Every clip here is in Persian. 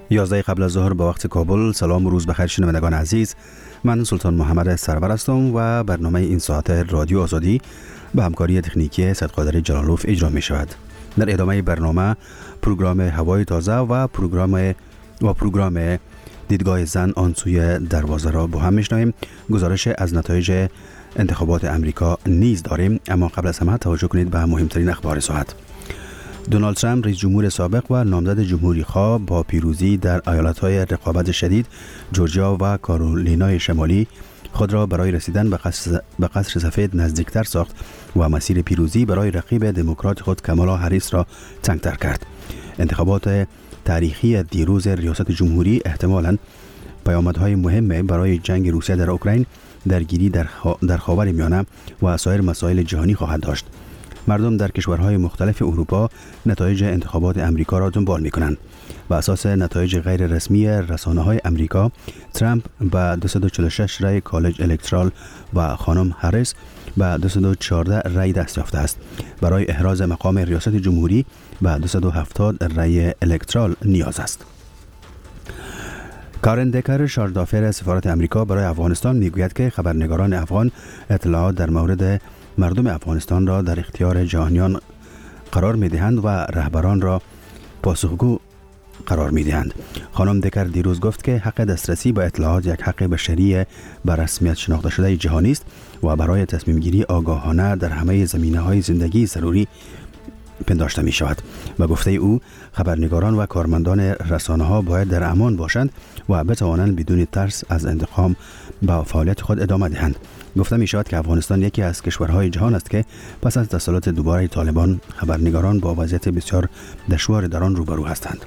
11 قبل از ظهر به وقت کابل. سلام و روز بخیر شنوندگان عزیز. من سلطان محمد سرور هستم و برنامه این ساعت رادیو آزادی به همکاری تکنیکی صدقادر جلالوف اجرا می شود. در ادامه برنامه پروگرام هوای تازه و پروگرام دیدگاه زن آن سوی دروازه را با هم میشنویم. گزارش از نتایج انتخابات امریکا نیز داریم، اما قبل از همه توجه کنید به مهمترین اخبار ساعت. دونالد ترامپ رئیس جمهور سابق و نامزد جمهوری خواه با پیروزی در ایالت‌های رقابت شدید جورجیا و کارولینای شمالی خود را برای رسیدن به قصر سفید نزدیکتر ساخت و مسیر پیروزی برای رقیب دموکرات خود کامالا هریس را تنگ‌تر کرد. انتخابات تاریخی دیروز ریاست جمهوری احتمالاً پیامدهای مهم برای جنگ روسیه در اوکراین، درگیری در خاورمیانه و سایر مسائل جهانی خواهد داشت. مردم در کشورهای مختلف اروپا نتایج انتخابات امریکا را دنبال می‌کنند. بر اساس نتایج غیر رسمی رسانه‌های امریکا، ترامپ با 246 رای کالج الکترال و خانم هریس با 214 رای دست یافته است. برای احراز مقام ریاست جمهوری با 270 رای الکترال نیاز است. کارن دکر شارژدافر سفارت امریکا برای افغانستان میگوید که خبرنگاران افغان اطلاعات در مورد مردم افغانستان را در اختیار جهانیان قرار می‌دهند و رهبران را پاسخگو قرار می‌دهند. خانم دکر دیروز گفت که حق دسترسی به اطلاعات یک حق بشری به رسمیت شناخته شده جهانی است و برای تصمیم گیری آگاهانه در همه زمینه‌های زندگی ضروری پنداشته می شود. و گفته او خبرنگاران و کارمندان رسانه‌ها باید در امان باشند و بتوانند بدون ترس از انتقام به فعالیت خود ادامه دهند. گفته می شود که افغانستان یکی از کشورهای جهان است که پس از تسلط دوباره طالبان خبرنگاران با وضعیت بسیار دشوار در آن روبرو هستند.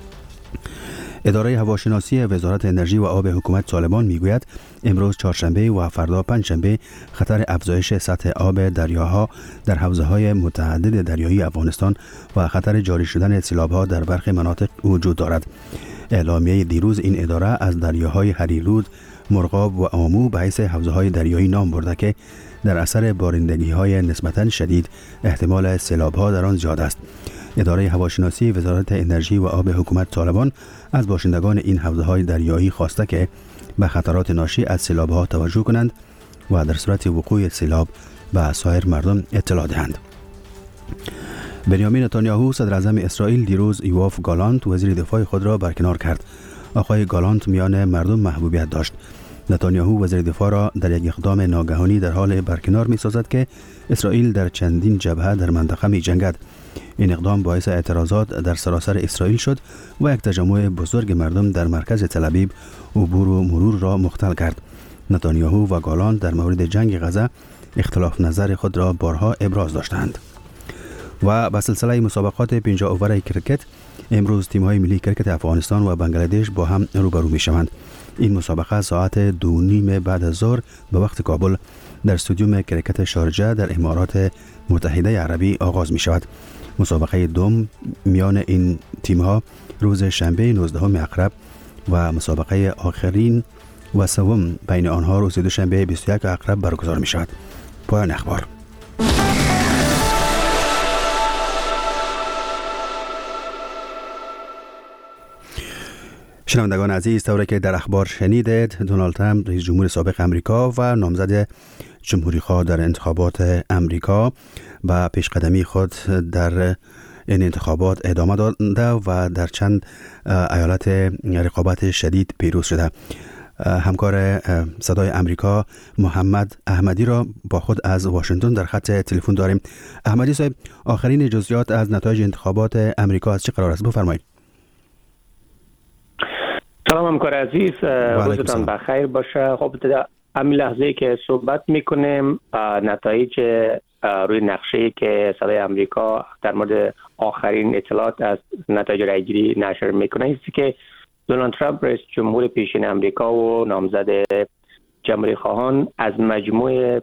اداره هواشناسی وزارت انرژی و آب حکومت طالبان میگوید امروز چهارشنبه و فردا پنجشنبه خطر افزایش سطح آب دریاها در حوزه‌های متعدد دریایی افغانستان و خطر جاری شدن سیلاب‌ها در برخی مناطق وجود دارد. اعلامیه دیروز این اداره از دریاهای هریرود، مرغاب و آمو به حیث حوزه‌های دریایی نام برده که در اثر بارندگی‌های نسبتاً شدید احتمال سیلاب‌ها در آن زیاد است. اداره هواشناسی وزارت انرژی و آب حکومت طالبان از باشندگان این حوزه‌های دریایی خواسته که به خطرات ناشی از سیلاب‌ها توجه کنند و در صورت وقوع سیلاب به سایر مردم اطلاع دهند. بنیامین نتانیاهو صدر اعظم اسرائیل دیروز یوآف گالانت وزیر دفاع خود را برکنار کرد. آقای گالانت میان مردم محبوبیت داشت. نتانیاهو وزیر دفاع را در یک اقدام ناگهانی در حال برکنار می‌سازد که اسرائیل در چندین جبهه در منطقه می‌جنگد. این اقدام باعث اعتراضات در سراسر اسرائیل شد و یک تجمع بزرگ مردم در مرکز تل‌آویو عبور و مرور را مختل کرد. نتانیاهو و گالانت در مورد جنگ غزه اختلاف نظر خود را بارها ابراز داشتند. و به سلسله مسابقات 50 اوور کرکت امروز تیم‌های ملی کرکت افغانستان و بنگلادش با هم روبرو می‌شوند. این مسابقه ساعت 2:30 بعد از ظهر به وقت کابل در استادیوم کرکت شارجه در امارات متحده عربی آغاز می‌شود. مسابقه دوم میان این تیم‌ها روز شنبه 19 اکتبر و مسابقه آخرین و سوم بین آنها روز دوشنبه 21 اکتبر برگزار می‌شود. پایان اخبار. شنوندگان عزیز، طوری که در اخبار شنیدید، دونالد ترامپ رئیس جمهور سابق امریکا و نامزد جمهوری خواه در انتخابات امریکا با پیشقدمی خود در این انتخابات ادامه داده و در چند ایالت رقابت شدید پیروز شده. همکار صدای امریکا محمد احمدی را با خود از واشنگتن در خط تلفن داریم. احمدی صاحب، آخرین جزئیات از نتایج انتخابات امریکا از چه قرار است؟ بفرمایید. سلام همکار عزیز، روزتان بخیر باشه. خب در همین لحظه که صحبت میکنیم نتایج روی نقشه که صدای امریکا در مورد آخرین اطلاعات از نتایج رایگیری نشر میکنه است که دونالد ترامپ رئیس جمهور پیشین امریکا و نامزد جمهوری خواهان از مجموع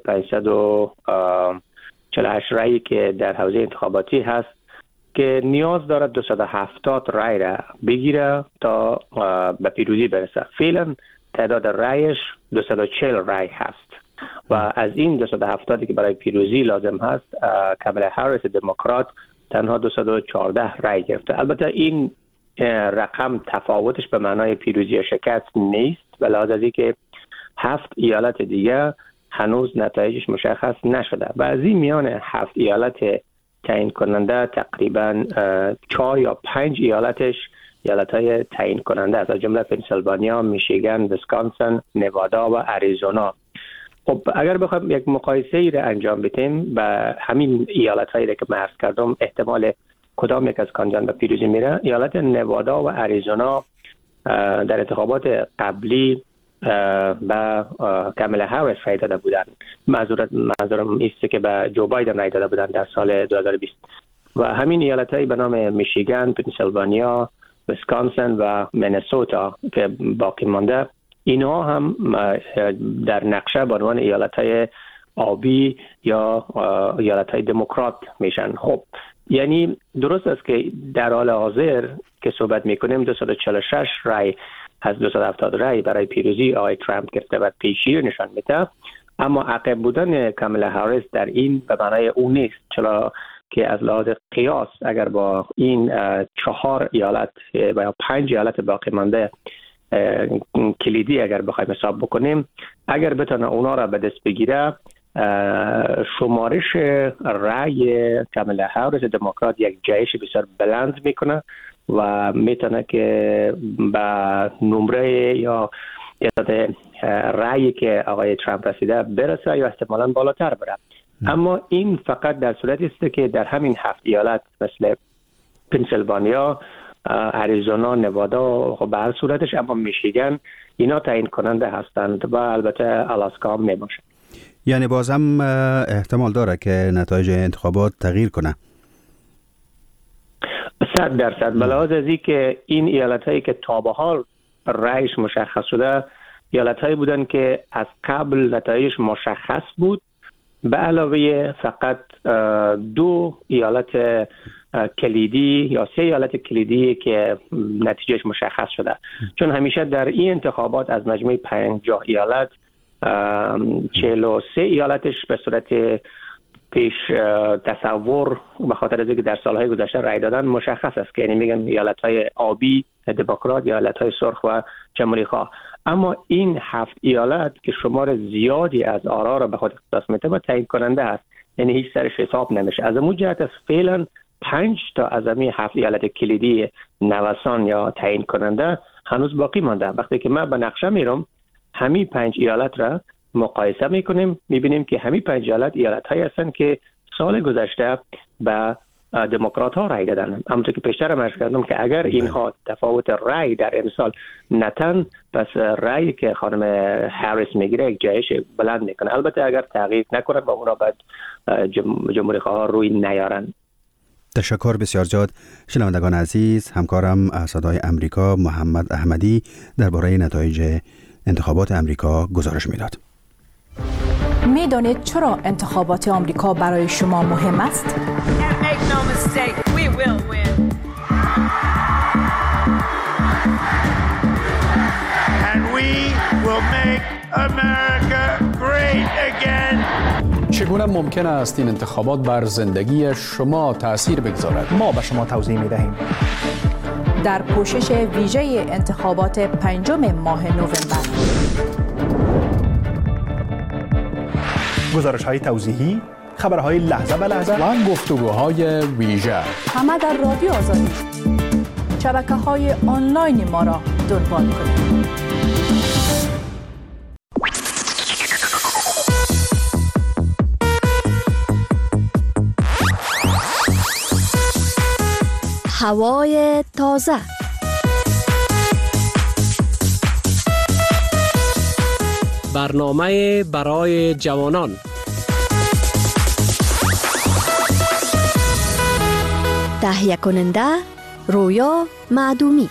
548 رایی که در حوزه انتخاباتی هست که نیاز دارد 270 رای را بگیره تا به پیروزی برسه. فعلا تعداد رایش 240 رای هست و از این 270 که برای پیروزی لازم هست کامالا هریس دموکرات تنها 214 رای گرفته. البته این رقم تفاوتش به معنای پیروزی یا شکست نیست، به لحاظ از اینکه 7 ایالت دیگه هنوز نتایجش مشخص نشده و از این میان 7 ایالت تعیین کننده تقریبا 4 یا 5 ایالتش ایالت‌های تعیین کننده است، از جمله پنسیلوانیا، میشیگان، ویسکانسن، نوادا و اریزونا. خب اگر بخوایم یک مقایسه ای را انجام بدیم با همین ایالت‌هایی که من عرض کردم احتمال کدام یک از کاندیدان به پیروزی میره، ایالت نوادا و اریزونا در انتخابات قبلی با کاملا هریس رای داده بودن. منظورم است که به جو بایدن رای داده بودن در سال 2020 و همین ایالت‌های به نام میشیگان، پنسیلوانیا، ویسکانسن و مینسوتا که باقی مانده، اینها هم در نقشه به عنوان ایالت‌های آبی یا ایالت‌های دموکرات میشن. خب یعنی درست است که در حال حاضر که صحبت میکنیم 246 رای از 270 رای برای پیروزی آقای ترامپ گرفته و پیشی نشان میده، اما عقب بودن کاملا هریس در این به معنای اون نیست، چرا که از لحاظ قیاس اگر با این 4 ایالت و یا 5 ایالت باقی مانده کلیدی اگر بخوایم حساب بکنیم، اگر بتونه اونا را به دست بگیره، شمارش رای کاملا هریس دموکرات یک جایش بسیار بلند میکنه و میتونه که به نمره یا رأیی که آقای ترامپ رسیده برسه یا احتمالاً بالاتر بره. اما این فقط در صورتی است که در همین 7 ایالت مثل پنسیلوانیا، اریزونا، نوادا و به هر صورتش، اما میشیگان، اینا تعیین کننده هستند و البته آلاسکا هم میباشه. یعنی بازم احتمال داره که نتایج انتخابات تغییر کنه؟ 100% به لحاظ از این که این ایالت هایی که تا به حال رأیش مشخص شده ایالت هایی بودن که از قبل نتایجش مشخص بود، به علاوه فقط 2 ایالت کلیدی یا 3 ایالت کلیدی که نتیجهش مشخص شده. چون همیشه در این انتخابات از مجموع 50 ایالت 43 ایالتش به صورت پیش تصور به خاطر از اینکه در سالهای گذشته رای دادن مشخص است که یعنی میگن ایالت‌های آبی دموکرات یا ایالت‌های سرخ و جمهوری خواه. اما این 7 ایالت که شمار زیادی از آرا را به خود اختصاص میده و تعیین کننده است، یعنی هیچ سرش حساب نمیشه. از اون جهت است فعلا 5 تا از همین 7 ایالت کلیدی نوسان یا تعیین کننده هنوز باقی مانده. وقتی که من به نقشه میرم همین 5 ایالت را مقایسه میکنیم، میبینیم که همین 5 ایالت هایی هستن که سال گذشته به دموکرات ها رای دادن. همونطور که پیشتر عرض کردم که اگر اینها تفاوت رای در امسال نتن، پس رای که خانم هریس میگیره یک جایش بلند میکنه. البته اگر تغییر نکنه با اونا بعد جمهوری خواه روی نیارن. تشکر بسیار زیاد. شنوندگان عزیز، همکارم صدای امریکا محمد احمدی درباره نتایج انتخابات امریکا گزارش میداد. میدانید چرا انتخابات آمریکا برای شما مهم است؟ چگونه ممکن است این انتخابات بر زندگی شما تأثیر بگذارد؟ ما به شما توضیح می‌دهیم. در پوشش ویژه انتخابات 5 ماه نوامبر، گزارش‌های توضیحی، خبرهای لحظه به لحظه و گفتگوهای ویژه، همه در رادیو آزادی. شبکه‌های آنلاین ما را دنبال کنید. هوای تازه. برنامه برای جوانان. تهیه کننده رویا معدومی.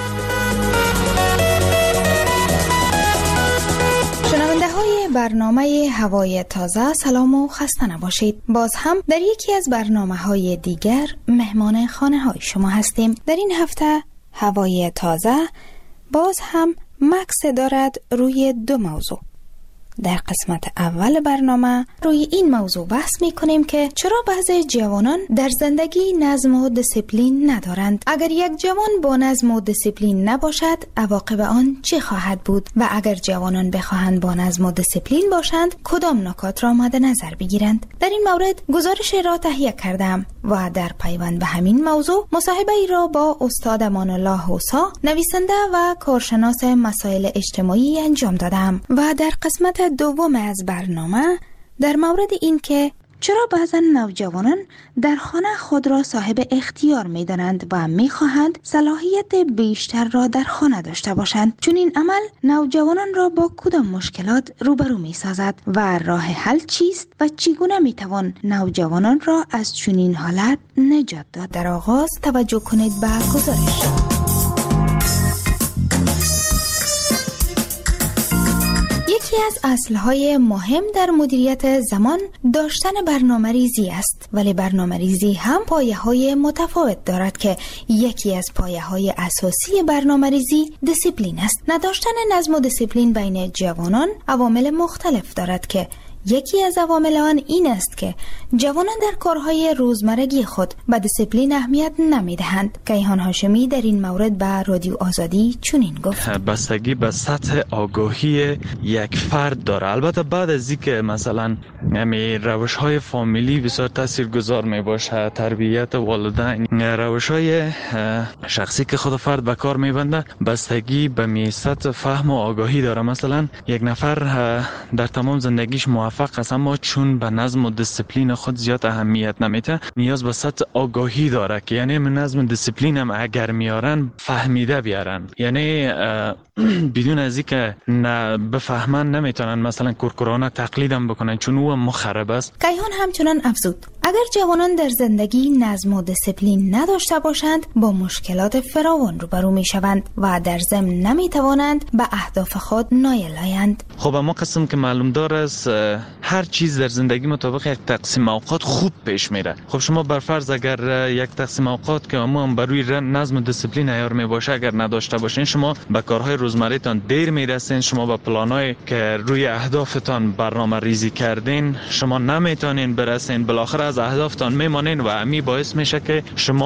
شنونده های برنامه هوای تازه، سلام و خسته نباشید. باز هم در یکی از برنامه های دیگر مهمان خانه های شما هستیم. در این هفته هوای تازه باز هم مکس دارد روی 2 موضوع. در قسمت اول برنامه روی این موضوع بحث می کنیم که چرا بعضی جوانان در زندگی نظم و دیسیپلین ندارند. اگر یک جوان با نظم و دیسیپلین نباشد عواقب آن چه خواهد بود و اگر جوانان بخواهند با نظم و دیسیپلین باشند کدام نکات را مد نظر بگیرند. در این مورد گزارش را تهیه کردم و در پیوند به همین موضوع مصاحبه ای را با استاد امان الله حوسا نویسنده و کارشناس مسائل اجتماعی انجام دادم و در قسمت دوم از برنامه در مورد این که چرا بعضا نوجوانان در خانه خود را صاحب اختیار می دانند و می خواهند صلاحیت بیشتر را در خانه داشته باشند، چون این عمل نوجوانان را با کدام مشکلات روبرو می سازد و راه حل چیست و چگونه می توان نوجوانان را از چنین حالت نجات داد. در آغاز توجه کنید به گزارش. یکی از اصلهای مهم در مدیریت زمان داشتن برنامه‌ریزی است، ولی برنامه‌ریزی هم پایه‌های متفاوت دارد که یکی از پایه‌های اساسی برنامه‌ریزی دیسیپلین است. نداشتن نظم و دیسیپلین بین جوانان عوامل مختلف دارد که یکی از عوامل آن این است که جوانان در کارهای روزمرگی خود به دیسیپلین اهمیت نمیدهند. کیهان هاشمی در این مورد به رادیو آزادی چنین گفت: بستگی به سطح آگاهی یک فرد داره. البته بعد از اینکه مثلا روش‌های فامیلی بسیار تاثیرگذار میباشه، تربیت والدین، روش‌های شخصی که خود فرد به کار میبنده، بستگی به سطح فهم و آگاهی داره. مثلا یک نفر در تمام زندگیش موفق است اما چون به نظم و دیسیپلین خود زیاد اهمیت نمیده، نیاز به سطح آگاهی داره که یعنی نظم و دیسیپلین هم اگر میارن فهمیده بیارن، یعنی بدون از اینکه بفهمن نمیتونن مثلا کورکورانه تقلیدم بکنن چون او مخرب است. کیهان همچنان افزود اگر جوانان در زندگی نظم و دیسیپلین نداشته باشند با مشکلات فراوان روبرو میشوند و در ضمن نمیتوانند به اهداف خود نایل آیند. خب اما قسم که معلوم دار است هر چیز در زندگی مطابق یک تقسیم اوقات خوب پیش میره. خب شما برفرض اگر یک تقسیم اوقات که عموما بر روی نظم و دیسیپلین عیار میباشه اگر نداشته باشین، شما به کارهای روزمره‌تان دیر میرسین، شما به پلان‌های که روی اهدافتان برنامه ریزی کردین شما نمیتونین برسین، بالاخره از اهدافتان میمانین و امی باعث میشه که شما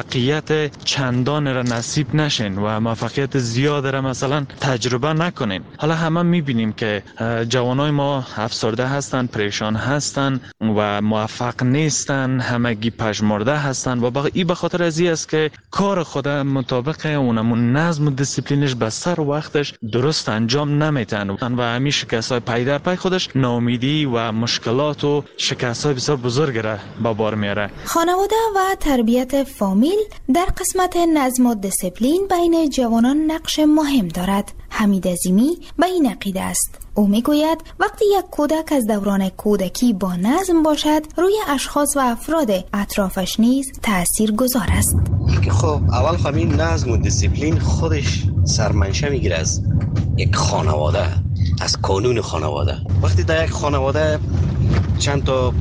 موفقیت چندان را نصیب نشین و موفقیت زیاد را مثلا تجربه نکنین. حالا همه میبینیم که جوانای ما افسرده هستن، پریشان هستن و موفق نیستن، همگی پژمرده هستن و این به خاطر از این است که کار خود مطابق اونمون نظم و دیسیپلینش به سر وقتش درست انجام نمیتن و همین شکست‌های پی در پی خودش ناامیدی و مشکلات و شکست‌های بسیار بزرگ را به بار میاره. خانواده و تربیت فامیل در قسمت نظم و دیسیپلین بین جوانان نقش مهم دارد. حمید عظیمی به این عقیده است. او میگوید وقتی یک کودک از دوران کودکی با نظم باشد روی اشخاص و افراد اطرافش نیز تأثیر گذار است. خب اول همین نظم و دیسیپلین خودش سرمنشه میگیره از یک خانواده، از قانون خانواده. وقتی در یک خانواده چند تا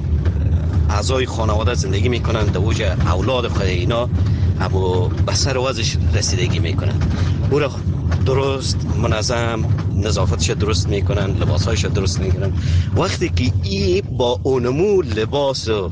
اعضای خانواده زندگی میکنن، در اوج اولاد خود اینا اما به سر وضعش رسیدگی میکنن، او را درست منظم نظافتش درست میکنن، لباسهایش درست میکنن. وقتی که ای با اونمو لباس و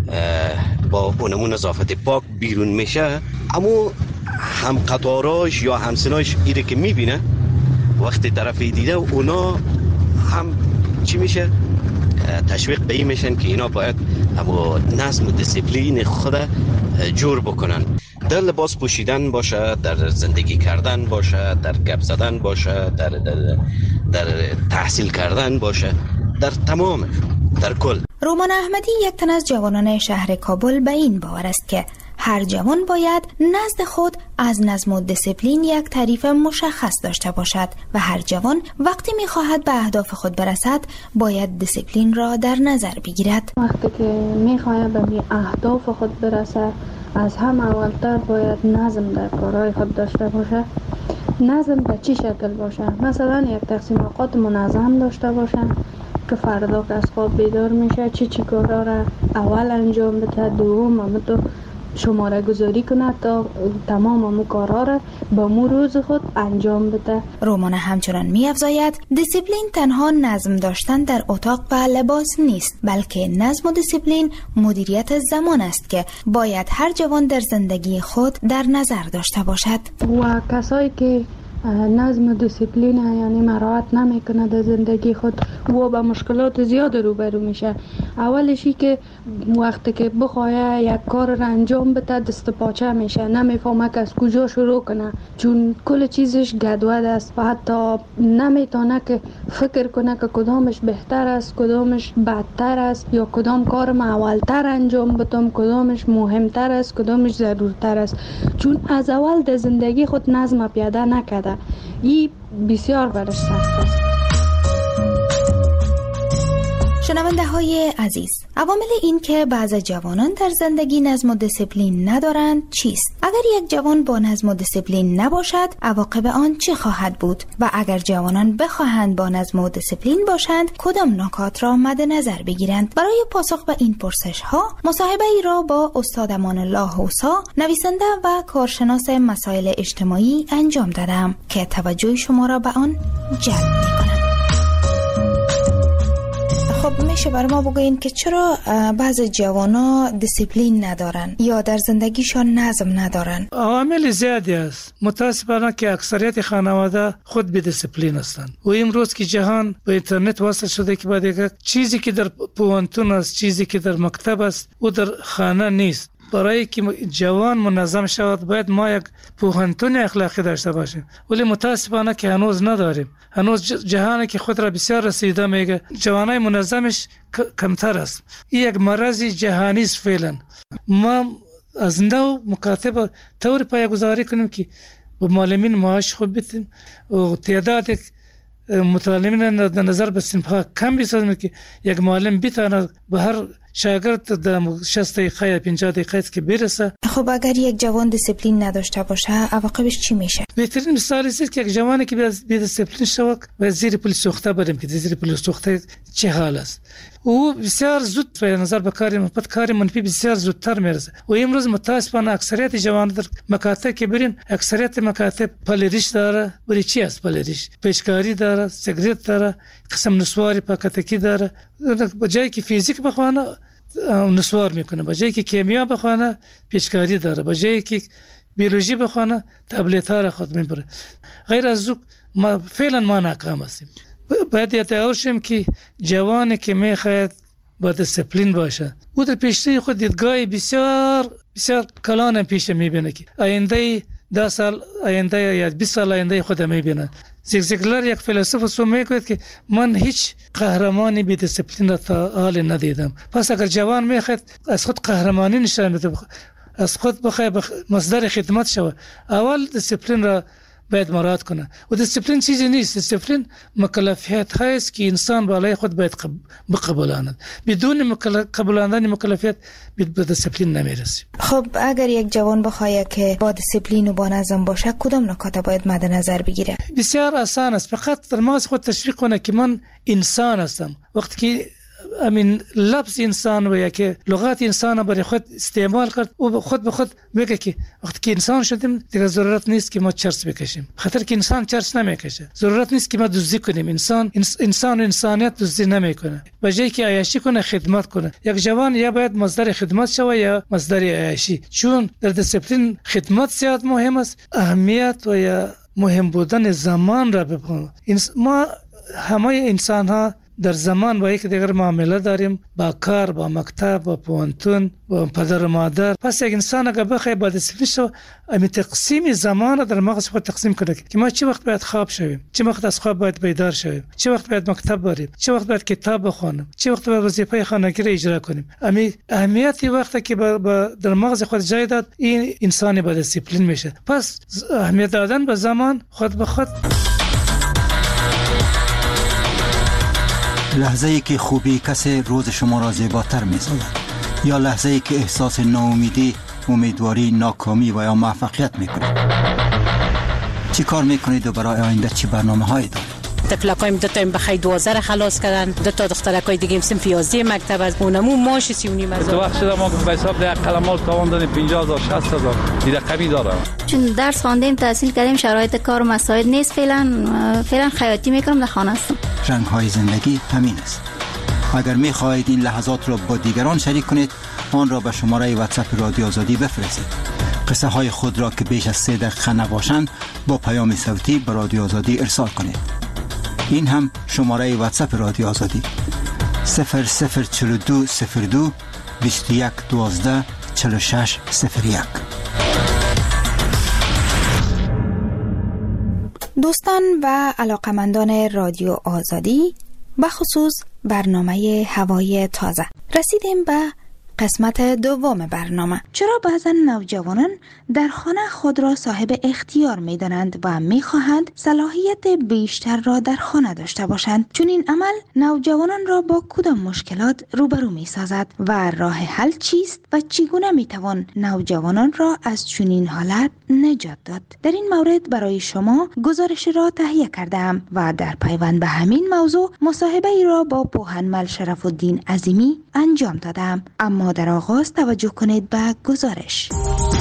با اونمو نظافت پاک بیرون میشه، اما هم قطاراش یا همسناش ایره که میبینه وقتی طرفی دیده اونا هم چی میشه؟ تشویق به این میشن که اینا باید اما نظم و دیسیپلین خود جور بکنن. در لباس پوشیدن باشه، در زندگی کردن باشه، در گپ زدن باشه، در تحصیل کردن باشه، در تمام، در کل. رومان احمدی یک تن از جوانان شهر کابل به این باور است که هر جوان باید نزد خود از نظم و دیسیپلین یک تعریف مشخص داشته باشد و هر جوان وقتی می‌خواهد به اهداف خود برسد باید دیسیپلین را در نظر بگیرد. وقتی که می‌خواهد به اهداف خود برسد از هم اولتر باید نظم در کارهای خود داشته باشه. نظم به چی شکل باشه؟ مثلا یک تقسیم اوقات منظم داشته باشه که فردا که از خواب بیدار میشه چی کارا را اول انجام بده، دوم تو شماره گذاری کنه تا تمام امو کارها را به مو روز خود انجام بده. رومانا همچنان می‌افزاید دیسیپلین تنها نظم داشتن در اتاق و لباس نیست، بلکه نظم و دیسیپلین مدیریت زمان است که باید هر جوان در زندگی خود در نظر داشته باشد. و کسایی که نظم و دیسیپلین یعنی مراعات نمیکنه در زندگی خود و با مشکلات زیاد روبرو میشه. اولشی که وقتی که بخواه یک کار را انجام بده دست پاچه میشه، نمیفهمه که از کجا شروع کنه، چون کل چیزش گدود است و حتی نمیتونه که فکر کنه که کدامش بهتر است، کدامش بدتر است، یا کدام کار اولتر انجام بدم، کدامش مهمتر است، کدامش ضرورتر است، چون از اول در زندگی خود نظم پیاده نکرده. این بسیار برش سخت است. شنونده های عزیز، عوامل این که بعض جوانان در زندگی نظم و دیسیپلین ندارند چیست؟ اگر یک جوان با نظم و دیسیپلین نباشد، عواقب آن چه خواهد بود؟ و اگر جوانان بخواهند با نظم و دیسیپلین باشند، کدام نکات را مد نظر بگیرند؟ برای پاسخ به این پرسش ها، مصاحبه ای را با استاد امان الله حوسا، نویسنده و کارشناس مسائل اجتماعی انجام دادم که توجه شما را به آن جلب می‌کند. خب میشه برای ما بگوین که چرا بعض جوانا دیسیپلین ندارن یا در زندگیشان نظم ندارن؟ عوامل زیادی است. متاسفانه که اکثریت خانواده خود بی دیسیپلین هستند و امروز که جهان به اینترنت وصل شده که بعد یک چیزی که در پوانتون است، چیزی که در مکتب است و در خانه نیست. برای که جوان منظم شود باید ما یک پوهنتون اخلاقی داشته باشیم، ولی متاسفانه که هنوز نداریم. هنوز جهانی که خود را بسیار رسیده میگه جوانای منظمش کمتر است. این یک مرض جهانی است فعلا. ما از نو مکاتب طور پایه‌گذاری کنیم که با معلمین معاش خوب بدیم و تعداد متعلمین در نظر به صنف‌ها کم بسازیم که یک معلم بتواند به هر شاگرد در 60 دقیقه یا 50 دقیقه که برسه. خب اگر یک جوان دیسیپلین نداشته باشه عواقبش چی میشه؟ بهترین مثال است که یک جوانی که بی دیسیپلین شود و زیر پل سوخته بریم که زیر پل سوخته چه حال است. او بسیار زود به نظر به کار منفی بسیار زودتر میرسه و امروز متاسفانه اکثریت جوانان در مکاتب که برین، اکثریت مکاتب پلریش داره. ولی چی است پلریش؟ پیشکاری داره، سیگریت داره، قسم نسواری پاکتکی داره. به جایی که فیزیک بخوانه نسوار میکنه، به جایی که کیمیا بخوانه پیشکاری داره، به جایی که بیولوژی بخوانه تبلیت ها را خود میبره. غیر از او فعلا ما ناکام هستیم. باید یاد شیم که جوانی که میخواهد با دیسیپلین باشه او در پیشروی خود دیدگاه بسیار بسیار کلان پیش میبینه که آینده 10 سال آینده یا 20 سال آینده خود میبینه. زیگزیگلر یک فیلسوف میگوید که من هیچ قهرمانی بی دیسیپلین را تا حال ندیدم. پس اگر جوان میخواد از خود قهرمانی نشان بده، از خود بخواد مصدر خدمت شود، اول دیسیپلین را باید مراعات کنه. و دیسیپلین چیزی نیست. دیسیپلین مکلفیت هست که انسان بالای خود باید بقبولاند. بدون قبولاندن مکلفیت به دیسیپلین نمیرسیم. خب اگر یک جوان بخواد که با دیسیپلین و با نظم باشه، کدام نکات باید مد نظر بگیره؟ بسیار آسان است. فقط در مغز خود تشویق کنه که من انسان هستم. وقتی که امین لفظ انسان و یا که لغات انسان برای خود استعمال کرد و خود به خود میگه که وقتی که انسان شدیم دیگه ضرورت نیست که ما چرس بکشیم، خاطر که انسان چرس نمیکشه. ضرورت نیست که ما دزدی کنیم. انسان و انسانیت دزدی نمیکنه. به جای که عیاشی کنه خدمت کنه. یک جوان یا باید مصدر خدمت شوه یا مصدر عیاشی، چون در دیسیپلین خدمت زیاد مهم است. اهمیت و یا مهم بودن زمان را بفهمیم. ما همه انسان ها در زمان با یک دیگر معامله داریم، با کار، با مکتب، با پوانتون، با پدر و مادر. پس یک انسان اگر بخواد با دیسیپلین شو، امی تقسیم زمان در مغز خود تقسیم کنه که ما چه وقت باید خواب شویم، چه وقت از خواب باید بیدار شویم، چه وقت باید مکتب بریم، چه وقت باید کتاب بخونیم، چه وقت باید وظیفه خانگی را اجرا کنیم. امی اهمیتی وقتی که در مغز خود جای داد، این انسانی با دیسیپلین میشه. پس اهمیت دادن به زمان خود به خود. لحظه‌ای که خوبی کسی روز شما را زیباتر می‌سازد، یا لحظه‌ای که احساس ناامیدی، امیدواری، ناکامی و یا موفقیت می‌کنید. چی کار می‌کنید و برای آینده چی برنامه‌هایی دارید؟ تفلکایم 2 تا بخای 12 خلاص کردن، 2 تا دخترکای دیگه صنف 11 مکتب از اونمو ماش 3.5 تو وقت شده ما به حساب ده قلمال تاوان دادیم 50000 60000 دیگه کمی داره. چون درس خواندیم تحصیل کردیم شرایط کار و مساعد نیست، فعلا خیاطی میکنم در خانه هستم. رنگ‌های زندگی همین است. اگر می‌خواهید این لحظات را با دیگران شریک کنید، آن را به شماره واتساپ رادیو آزادی بفرستید. قصه های خود را که بیش از 3 دقیقه نباشند با پیام صوتی به رادیو آزادی ارسال کنید. این هم شماره واتساپ رادیو آزادی 004202 21 12 46 01. دوستان و علاقمندان رادیو آزادی، بخصوص برنامه هوای تازه، رسیدیم به قسمت دوم برنامه. چرا بعضا نوجوانان در خانه خود را صاحب اختیار می دانند و می خواهند صلاحیت بیشتر را در خانه داشته باشند؟ چون این عمل نوجوانان را با کدام مشکلات روبرو می سازد و راه حل چیست و چگونه می توان نوجوانان را از چنین حالت نجات داد؟ در این مورد برای شما گزارش را تهیه کردم و در پیوند به همین موضوع مصاحبه ای را با پوهنمل شرف الدین عظیمی انجام دادم. اما در آغاز توجه کنید به گزارش.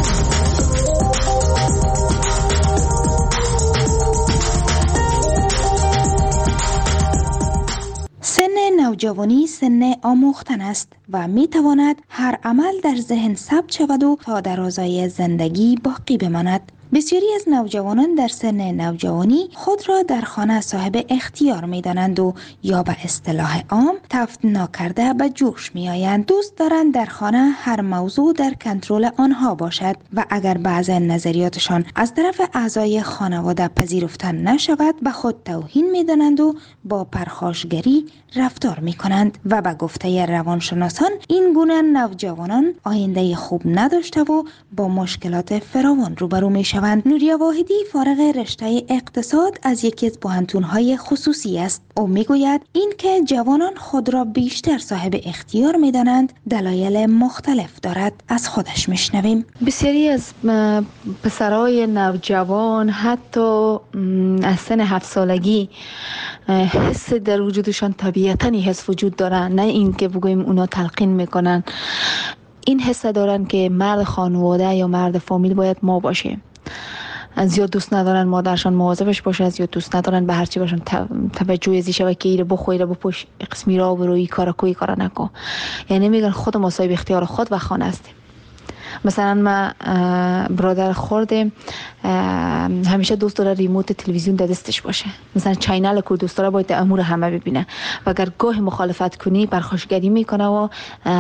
سن نوجوانی سن آموختن است و می تواند هر عمل در ذهن ثبت شود و تا درازای زندگی باقی بماند. بسیاری از نوجوانان در سن نوجوانی خود را در خانه صاحب اختیار می دانند و یا به اصطلاح عام تفت ناکرده به جوش می آیند. دوست دارند در خانه هر موضوع در کنترل آنها باشد و اگر بعض نظریاتشان از طرف اعضای خانواده پذیرفته نشود به خود توهین می دانند و با پرخاشگری رفتار می کنند و به گفته روانشناسان این گونه نوجوانان آینده خوب نداشته و با مشکلات فراوان روبرو می شوند. نوریه واحدی فارغ رشته اقتصاد از یکی از پوهنتون‌های خصوصی است. او میگوید این که جوانان خود را بیشتر صاحب اختیار می‌دانند دلایل مختلف دارد. از خودش میشنویم. بسیاری از پسرای نوجوان حتی از سن 7 سالگی حس در وجودشان طبیعتاً حس وجود دارن، نه این که بگوییم اونا تلقین میکنن. این حس دارن که مرد خانواده یا مرد فامیل باید ما باشه. از یاد دوست ندارن مادرشان مواظبش باشه، از یاد دوست ندارن به هرچی باشن توجه ازی شوه که ایره بخو ایره بپوش قسمی را بروی کارا کوی کارا نکن. یعنی میگن خود ما صاحب اختیار خود و خانه هستیم. مثلا ما برادر خورده همیشه دوست داره ریموت تلویزیون در دستش باشه، مثلا چینل کو دوست داره باید امور همه ببینه و اگر گاه مخالفت کنی پرخاشگری میکنه و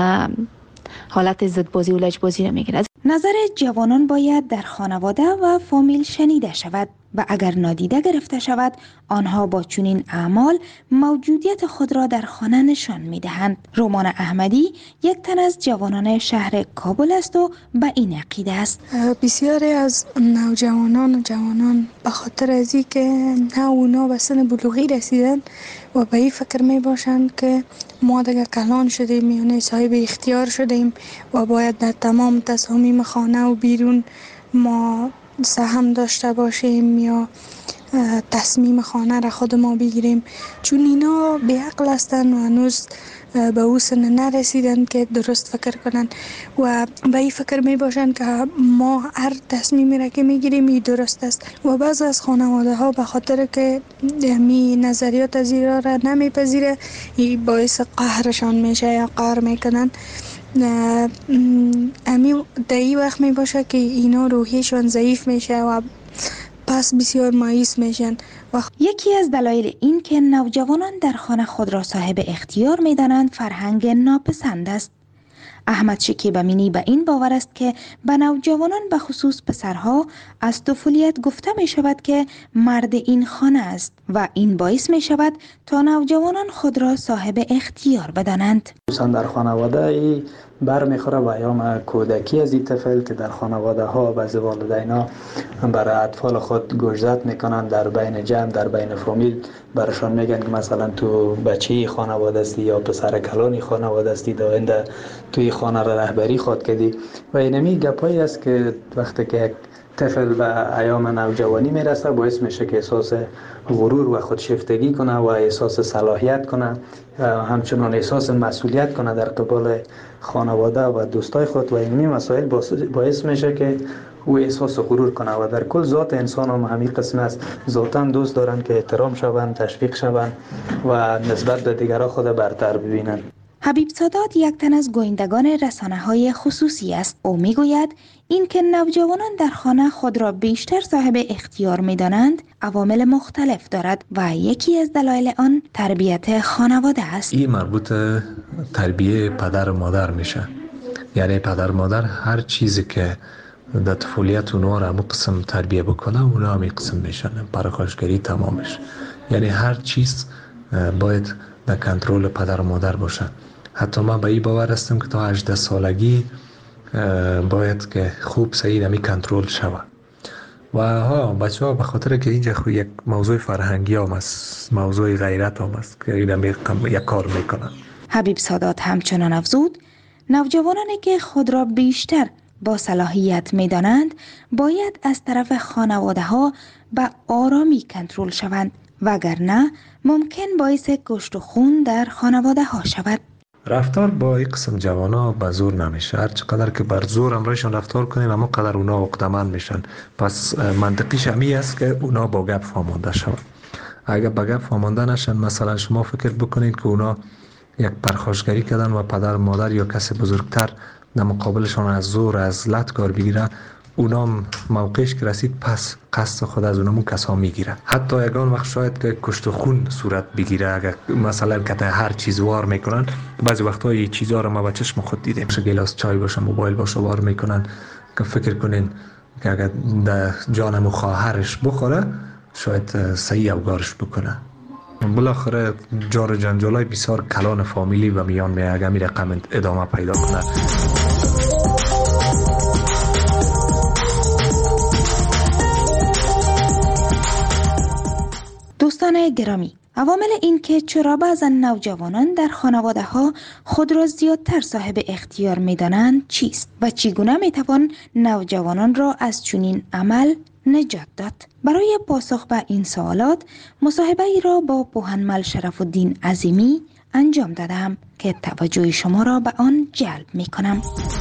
حالت ضدبازی و لجبازی رو میگیره. نظر جوانان باید در خانواده و فامیل شنیده شود و اگر نادیده گرفته شود آنها با چنین اعمال موجودیت خود را در خانه نشان میدهند. رومان احمدی یک تن از جوانان شهر کابل است و به این عقیده است. بسیاری از نوجوانان به خاطر از اینکه نه اونا به سن بلوغی رسیدن و به این فکر می باشند که ما دیگه کلان شدیم، یعنی صاحب اختیار شدیم و باید در تمام تصامیم خانه و بیرون ما سهم داشته باشیم یا تصمیم خانه را خود ما بگیریم، چون اینا بیعقل هستن و هنوز به او سن نرسیدن که درست فکر کنن و به این فکر می باشن که ما هر تصمیمی را که می گیریم این درست است و بعض از خانواده ها به خاطر که می نظریات از ایرا را نمی پذیره این باعث قهرشان میشه یا قهر میکنن. امی در این وقت می باشه که اینا روحیشان ضعیف میشه و پس بسیار مایوس میشن. یکی از دلایل این که نوجوانان در خانه خود را صاحب اختیار میدانند فرهنگ ناپسند است. احمد شکیب امینی به این باور است که به نوجوانان به خصوص پسرها از طفولیت گفته می شود که مرد این خانه است و این باعث می شود تا نوجوانان خود را صاحب اختیار بدانند. در خانواده برمیخوره و ایام کودکی از این طفل که در خانواده ها بعضی والدینا برای اطفال خود گوشزد میکنن، در بین جمع در بین فامیل برشان میگن که مثلا تو بچه خانواده هستی یا پسر کلانی خانواده هستی، داینده توی خانه را رهبری خود کردی و اینمی گپایی است که وقتی که یک طفل به ایام نوجوانی میرسه، باعث میشه که احساس غرور و خودشیفتگی کنه و احساس صلاحیت کنه و همچنان احساس مسئولیت کنه در قبال خانواده و دوستای خود و این مسائل باعث میشه که او احساس غرور کنه و در کل ذات انسان هم همین قسم است. ذاتاً دوست دارن که احترام شوند، تشویق شوند و نسبت به دیگران خود برتر ببینند. حبیب سادات یک تن از گویندگان رسانه‌های خصوصی است. او میگوید اینکه نوجوانان در خانه خود را بیشتر صاحب اختیار می‌دانند عوامل مختلف دارد و یکی از دلایل آن تربیت خانواده است. این مربوط تربیت پدر و مادر میشه. یعنی پدر و مادر هر چیزی که در طفولیت اونها را همون قسم تربیه بکنه اونا همین قسم میشن، پرخاشگری تمامش. یعنی هر چیز باید در کنترل پدر و مادر باشه. حتی من به این باور هستم که تا 18 سالگی باید که خوب صحیح نمی کنترل شود. و بچه ها به خاطر که اینجا یک موضوع فرهنگی هم است، موضوع غیرت هم است که یک کار میکنن. حبیب سادات همچنان افزود نوجوانانی که خود را بیشتر با صلاحیت می‌دانند باید از طرف خانواده ها به آرامی کنترل شوند وگرنه ممکن باعث کشت و خون در خانواده ها شود. رفتار با این قسم جوانا به زور نمیشه. هر چقدر که بر زور امرایشان رفتار کنیم اما قدر اونا عقده‌مند میشن. پس منطقیش همی است که اونا با گپ فهمانده شوند. اگر با گپ فهمانده نشن، مثلا شما فکر بکنید که اونا یک پرخاشگری کردن و پدر مادر یا کسی بزرگتر در مقابلشان از زور از لط کار بگیره، اونام موقعش که رسید پس قصد خود از اونمون کسا میگیره. حتی یگان وقت شاید که کشت و خون صورت بگیره اگر مثلا که هر چیز وار میکنن. بعضی وقتا این چیزها رو ما با چشم خود دیدیم، گلاس چای باشه، موبایل باشه وار میکنن که فکر کنین که اگر در جانم و خواهرش بخوره شاید صحیح اوگارش بکنه. بالاخره جار جنجالای بسیار کلان فامیلی و میان میگه می رقم ادامه پیدا کنه. دوستان گرامی، عوامل این که چرا بعضا نوجوانان در خانواده ها خود را زیادتر صاحب اختیار می دانند چیست و چگونه می توان نوجوانان را از چنین عمل نجات داد؟ برای پاسخ به این سوالات مصاحبه ای را با پوهنمل شرف الدین عظیمی انجام دادم که توجه شما را به آن جلب می کنم.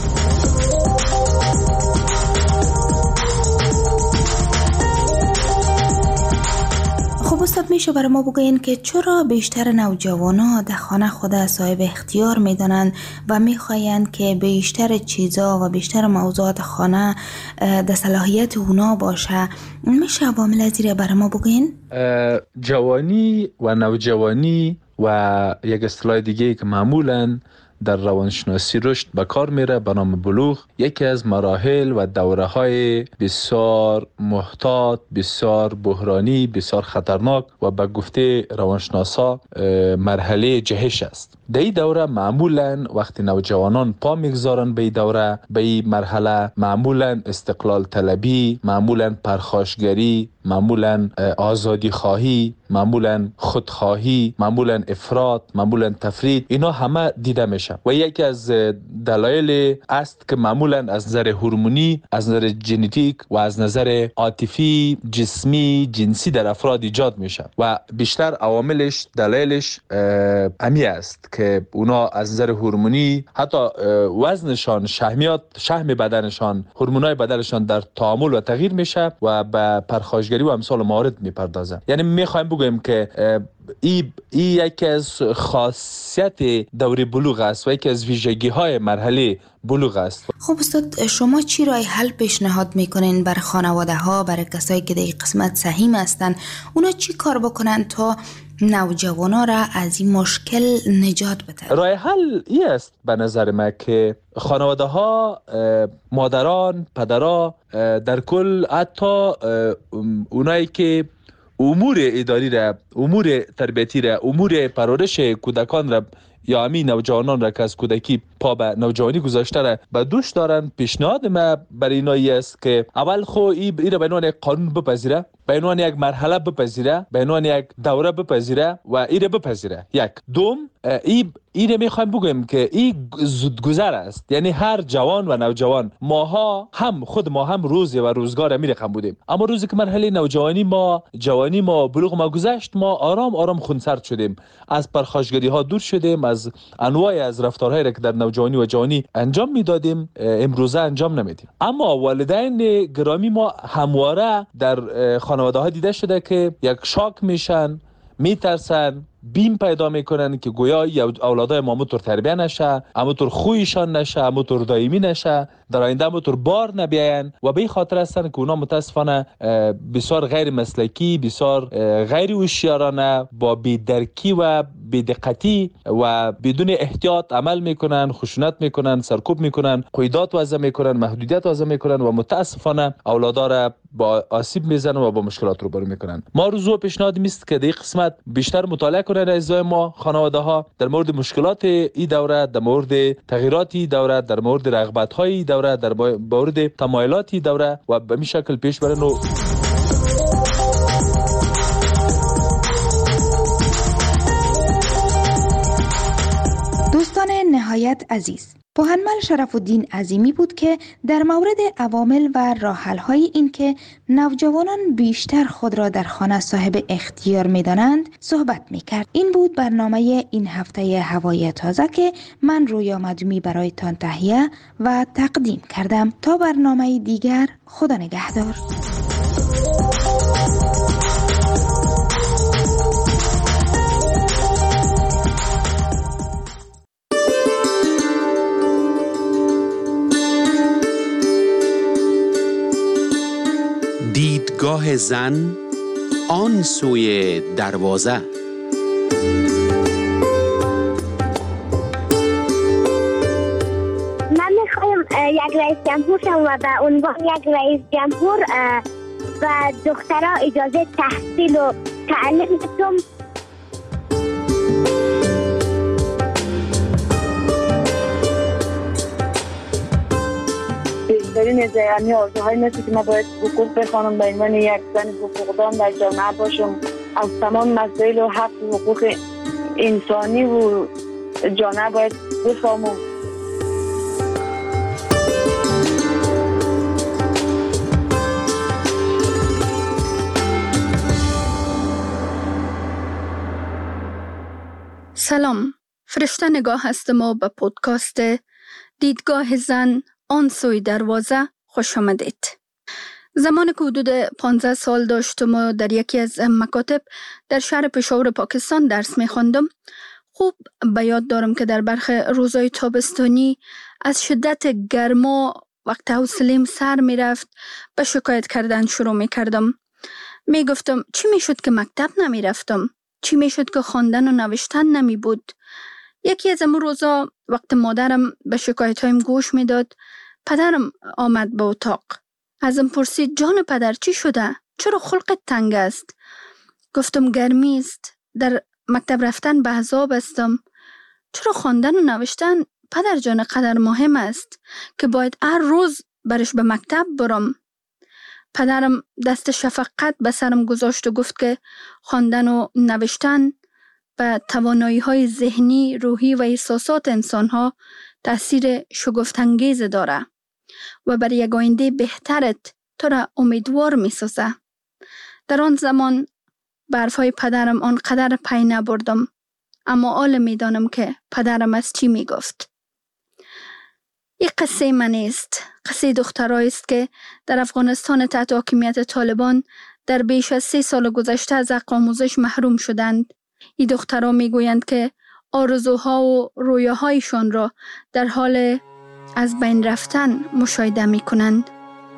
خب استاد، میشه برای ما بگوین که چرا بیشتر نوجوانا در خانه خود صاحب اختیار میدانند و میخواین که بیشتر چیزا و بیشتر موضوعات خانه در صلاحیت اونا باشه؟ میشه عوامل زیر برای ما بگوین؟ جوانی و نوجوانی و یک اصطلاح دیگه که معمولاً در روانشناسی رشد به کار میره به نام بلوغ، یکی از مراحل و دوره‌های بسیار محتاط، بسیار بحرانی، بسیار خطرناک و به گفته روانشناسا مرحله جهش است. در این دوره معمولاً وقتی نوجوانان پا میگذارن به این دوره، به این مرحله، معمولاً استقلال طلبی، معمولاً پرخاشگری، معمولاً آزادی خواهی، معمولاً خودخواهی، معمولاً افراط، معمولاً تفرید، اینا همه دیده میشه و یکی از دلایل است که معمولاً از نظر هورمونی، از نظر ژنتیک و از نظر عاطفی، جسمی، جنسی در افراد ایجاد میشه و بیشتر عواملش، دلایلش امی است که اونا از نظر هورمونی حتی وزنشان، شحم بدنشان، هورمونای بدنشان در تعامل و تغییر میشه و به پرخاشگری و امثال موارد میپردازه. یعنی میخوایم بگویم که این یکی از خاصیت دوره بلوغ است و یکی از ویژگی های مرحله بلوغ است. خب استاد، شما چی راه حل پیشنهاد میکنین برای خانواده ها، برای کسایی که در این قسمت سهیم هستن؟ اونا چی کار بکنن تا نوجوانا را از این مشکل نجات بدن؟ راه حل این است به نظر من که خانواده ها، مادران، پدرها، در کل حتی اونایی که امور اداری را، امور تربیتی را، امور پرورش کودکان را یا همین نوجوانان را که از کودکی پا به نوجوانی گذاشته را به دوش دارن، پیشنهاد ما برای اینایی است که اول خو این را به عنوان قانون بپذیره به عنوان یک مرحله بپذیره، به عنوان یک دوره بپذیره و ایره بپذیره. یک دوم ایره میخوایم بگویم که این زودگذر است، یعنی هر جوان و نوجوان خود ما هم روزی و روزگار می رقم بودیم، اما روزی که مرحله نوجوانی ما، جوانی ما، بلوغ ما گذشت، ما آرام آرام خونسرد شدیم، از پرخاشگری ها دور شدیم، از انواع از رفتارهایی را که در نوجوانی و جوانی انجام میدادیم امروزه انجام نمیدیم. اما والدین گرامی ما همواره در خانواده ها دیده شده که یک شاک میشن، میترسن، بیم پیدا میکنن که گویا اولادای ما همونطور تربیه نشه، همونطور خویشان نشه، همونطور دائمی نشه، در آینده همونطور بار نبیاین و به این خاطر هستن که اونا متاسفانه بسیار غیر مسلکی، بسیار غیر هوشیارانه، با بی‌درکی و بی‌دقتی و بدون احتیاط عمل میکنن، خشونت میکنن، سرکوب میکنن، قیودات وضع میکنن، محدودیت وضع میکنن و متاسفانه اولادا را با آسیب میزنن و با مشکلات روبرو میکنن. ما روزو پیشنهاد میست که در این قسمت بیشتر مطالعه کنن اعضای ما، خانواده ها، در مورد مشکلات این دوره، در مورد تغییرات این دوره، در مورد رغبت های این دوره، در مورد تمایلات این دوره و به این شکل پیش برن. دوستان نهایت عزیز، پوهنمل شرف الدین عظیمی بود که در مورد عوامل و راه‌حل‌های این که نوجوانان بیشتر خود را در خانه صاحب اختیار می‌دانند صحبت می‌کرد. این بود برنامه این هفته هوای تازه که من رویا مدومی برایتان تهیه و تقدیم کردم. تا برنامه دیگر، خدا نگهدار. دیدگاه زن آن سوی دروازه. من میخوایم یک رئیس جمهور شم و به عنوان یک رئیس جمهور و دخترها اجازه تحصیل و تعلیم بدم. بهترین از یعنی آرزوهای مثل که ما باید حقوق بخوانم به عنوان یک زن حقوقدان در جامعه باشم، از تمام مسائل و حق و حقوق انسانی و جامعه باید بفهمم. سلام، فرشته نگاه هستم و به پودکاست دیدگاه زن آن سوی دروازه خوش آمدید. زمان که حدود 15 سال داشتم و در یکی از مکاتب در شهر پشاور پاکستان درس می خواندم، خوب به یاد دارم که در برخی روزهای تابستانی از شدت گرما وقت حوصله‌ام سر می رفت به شکایت کردن شروع می کردم. می گفتم چی می شد که مکتب نمی رفتم؟ چی می شد که خواندن و نوشتن نمی بود؟ یکی از امون روزا وقت مادرم به شکایت هایم گوش می داد، پدرم آمد به اتاق. ازم پرسید جان پدر چی شده؟ چرا خلقت تنگ است؟ گفتم گرمی است، در مکتب رفتن به عذاب استم. چرا خواندن و نوشتن پدر جان قدر مهم است که باید هر روز برش به مکتب برم؟ پدرم دست شفقت به سرم گذاشت و گفت که خواندن و نوشتن به توانایی‌های ذهنی، روحی و احساسات انسان‌ها تأثیر شگفت‌انگیز داره و برای یک آینده بهترت تو را امیدوار می‌سازه. در آن زمان به حرف‌های پدرم آنقدر پی نبردم، اما حالا می‌دانم که پدرم از چی می‌گفت. یک قصه من است، قصه دخترایی است که در افغانستان تحت حاکمیت طالبان در بیش از 3 سال گذشته از حق آموزش محروم شدند. این دخترها میگویند که آرزوها و رویاهایشان را در حال از بین رفتن مشاهده می کنند.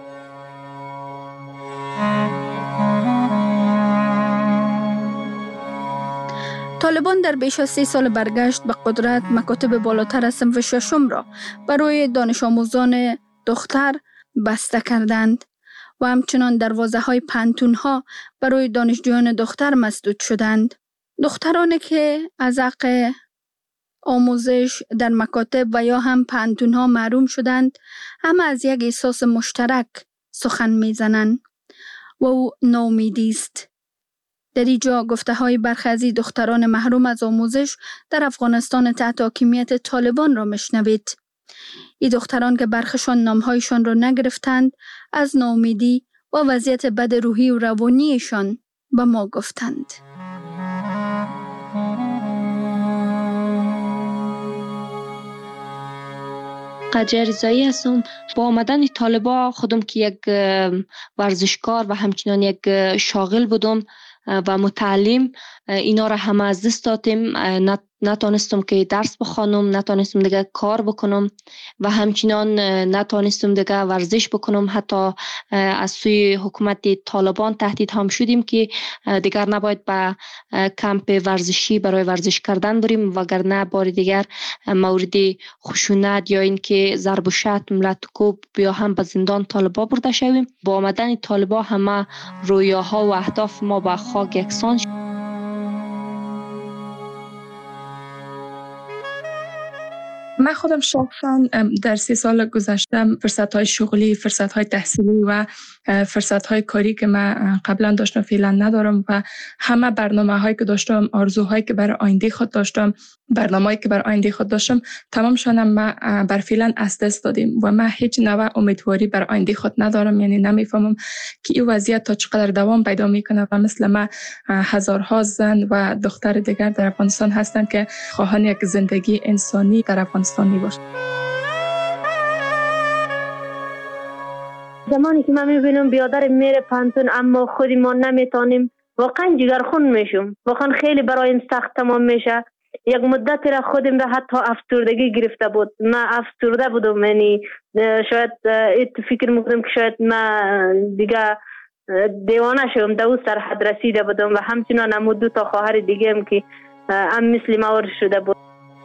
طالبان در بیش از 3 سال برگشت به قدرت مکاتب بالاتر از صنف ششم را برای دانش آموزان دختر بسته کردند و همچنان دروازه های پانتون ها برای دانشجویان دختر مسدود شدند. دخترانی که از حق آموزش در مکاتب و یا هم پانتون ها محروم شدند، همه از یک احساس مشترک سخن می زنند. و او ناامیدی است. در اینجا گفته های برخی از دختران محروم از آموزش در افغانستان تحت حاکمیت طالبان را مشنوید. این دختران که برخشان نامهایشان را نگرفتند از ناامیدی و وضعیت بد روحی و روانیشان به ما گفتند. قجر رضایی هستم. با آمدن طالبا خودم که یک ورزشکار و همچنان یک شاغل بودم و متعلم، اینا را همه از دست دادیم. نتانستم که درس بخوانم، نتانستم دیگه کار بکنم و همچنان نتانستم دیگه ورزش بکنم. حتی از سوی حکومت طالبان تهدید هم شدیم که دیگر نباید به کمپ ورزشی برای ورزش کردن بریم، وگرنه بار دیگر مورد خشونت یا اینکه ضرب و شتم، لط و کوب یا هم به زندان طالبا برده شویم. با آمدن طالبا همه رویاها و اهداف ما به خاک یکسان شد. من خودم شخصا در 3 سال گذشته فرصت‌های شغلی، فرصت‌های تحصیلی و فرصت‌های کاری که من قبلا داشتم فعلا ندارم و همه برنامه‌هایی که داشتم، آرزوهایی که برای آینده خود داشتم، برنامه‌ای که برای آینده خود داشتم، تمامشون ما بر فعلا از دست دادیم و من هیچ نوع امیدواری برای آینده خود ندارم. یعنی نمیفهمم که این وضعیت تا چقدر دوام پیدا میکنه و مثل ما هزارها زن و دختر دیگر در افغانستان هستند که خواهان یک زندگی انسانی در افغانستان میباشند. زمانی که من میبینم بیادر میره پانتون اما خودی ما نمیتونیم، واقعا جگرخون میشم. واقعا خیلی برای این سخت تمام میشه. یک مدت را خودم را حتی افسردگی گرفته بود. من افسرده بودم، یعنی شاید فکر میکنم که شاید من دیگه دیوانه شدم، در اون سرحد رسیده بودم و همچنان هم 2 تا خواهر دیگه هم که هم مثل ما شده بود.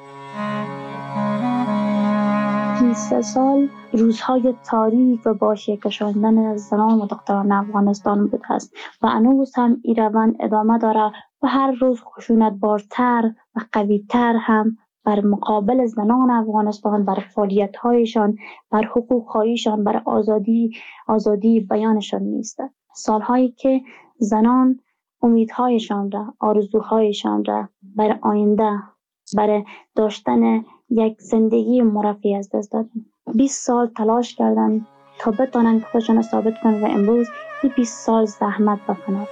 23 سال روزهای تاریک و با شکشاندن از زنان و دختران افغانستان بوده است و هنوز هم این روند ادامه داره و هر روز خشونت بارتر و قویتر هم بر مقابل زنان افغانستان، بر فعالیت‌هایشان، بر حقوق‌هایشان، بر آزادی بیانشان نیست. سالهایی که زنان امیدهایشان را، آرزوهایشان را بر آینده، برای داشتن یک زندگی مرفه از دست دادن. 20 سال تلاش کردن تا بتونن خودشون ثابت کنن و امروز این 20 سال زحمت و فنا.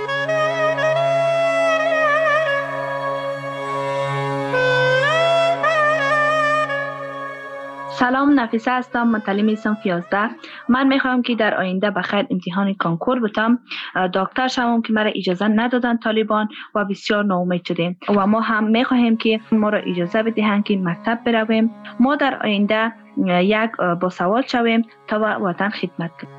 سلام، نفیسه هستم، متعلم صنف 11. من میخوام که در آینده بخیر امتحان کنکور بتم، دکتر شوم که مرا اجازه ندادن طالبان و بسیار ناامید شدیم و ما هم میخواهیم که ما را اجازه بدهند که مکتب برویم. ما در آینده یک باسواد شویم تا وطن خدمت کنیم.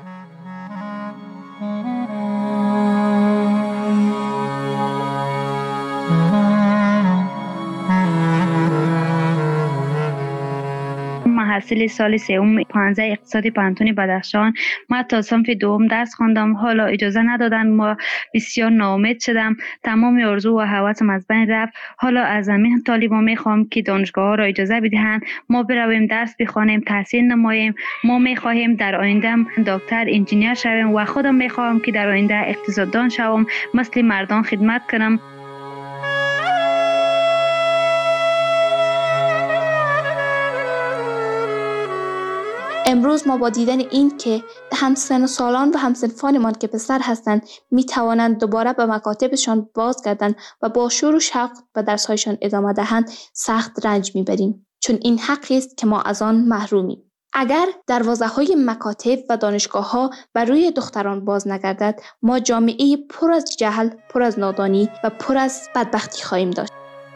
محصل سال 3 15 اقتصادی پانتون بدخشان. من تا صنف 2 درس خواندم، حالا اجازه ندادن، ما بسیار ناامید شدم، تمام آرزو و هوسم از بین رفت. حالا از همین طالبان میخوام که دانشگاه ها را اجازه بدهند ما برویم درس بخوانیم، تحصیل نماییم. ما میخواهیم در آینده دکتر، انجینیر شویم و خودم میخوام که در آینده اقتصاددان شوم، مثل مردان خدمت کنم. امروز ما با دیدن این که همسن سالان و همسنفانمان که پسر هستند می توانند دوباره به مکاتبشان بازگردند و با شور و شوق به درسهایشان ادامه دهند، سخت رنج میبریم، چون این حقی است که ما از آن محرومیم. اگر دروازه‌های مکاتب و دانشگاه‌ها بر روی دختران باز نگردد، ما جامعه پر از جهل، پر از نادانی و پر از بدبختی خواهیم داشت.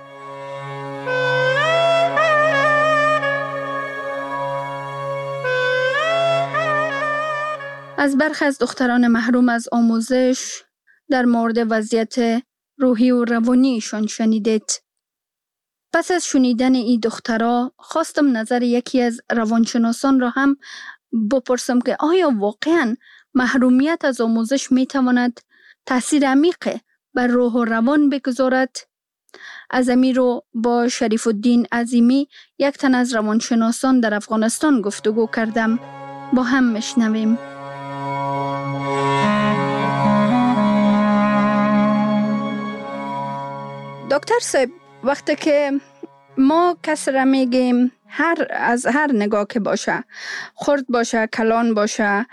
از برخی از دختران محروم از آموزش در مورد وضعیت روحی و روانیشان شنیدید. پس از شنیدن این دخترها خواستم نظر یکی از روانشناسان را هم بپرسم که آیا واقعاً محرومیت از آموزش میتواند تأثیر عمیق بر روح و روان بگذارد؟ از امیر رو با شریف الدین عظیمی، یک تن از روانشناسان در افغانستان گفتگو کردم. با هم میشنویم. دکتر صاحب، وقتی که ما کس را میگیم از هر نگاه که باشه، خرد باشه، کلان باشه،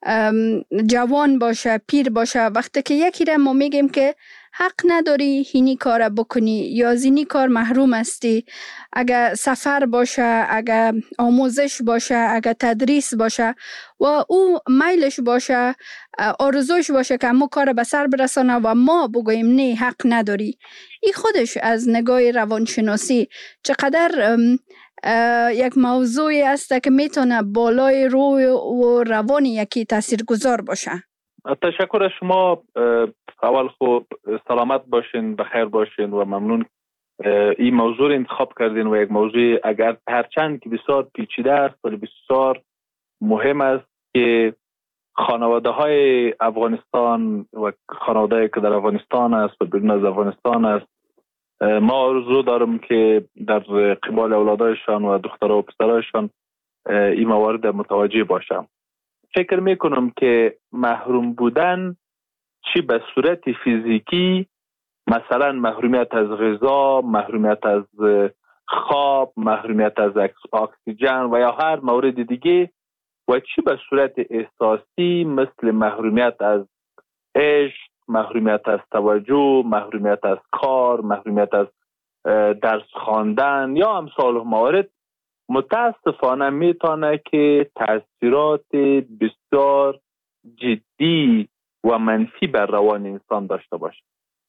جوان باشه، پیر باشه، وقتی که یکی را ما میگیم که حق نداری اینی کار بکنی یا از اینی کار محروم هستی، اگر سفر باشه، اگر آموزش باشه، اگر تدریس باشه و او میلش باشه، آرزوش باشه که همون کار به سر برسانه و ما بگوییم نه حق نداری، این خودش از نگاه روانشناسی چقدر یک موضوعی است که میتونه بالای روی و روان یکی تاثیرگذار باشه. تشکر از شما. اول خوب سلامت باشین، بخیر باشین و ممنون این موضوع رو انتخاب کردین و یک موضوع اگر هرچند که بسیار پیچیده است ولی بسیار مهم است که خانواده های افغانستان و خانواده که در افغانستان است و بیرون از افغانستان است، ما آرزو دارم که در قبال اولادایشان و دخترها و پسرایشان این موارد متوجه باشم. فکر میکنم که محروم بودن چی به صورت فیزیکی، مثلا محرومیت از غذا، محرومیت از خواب، محرومیت از اکسیژن و یا هر مورد دیگه، و چی به صورت احساسی مثل محرومیت از عشق، محرومیت از توجه، محرومیت از کار، محرومیت از درس خواندن یا امثال موارد، متاسفانه میتونه که تاثیرات بسیار جدی و منفی بر روان انسان داشته باشه.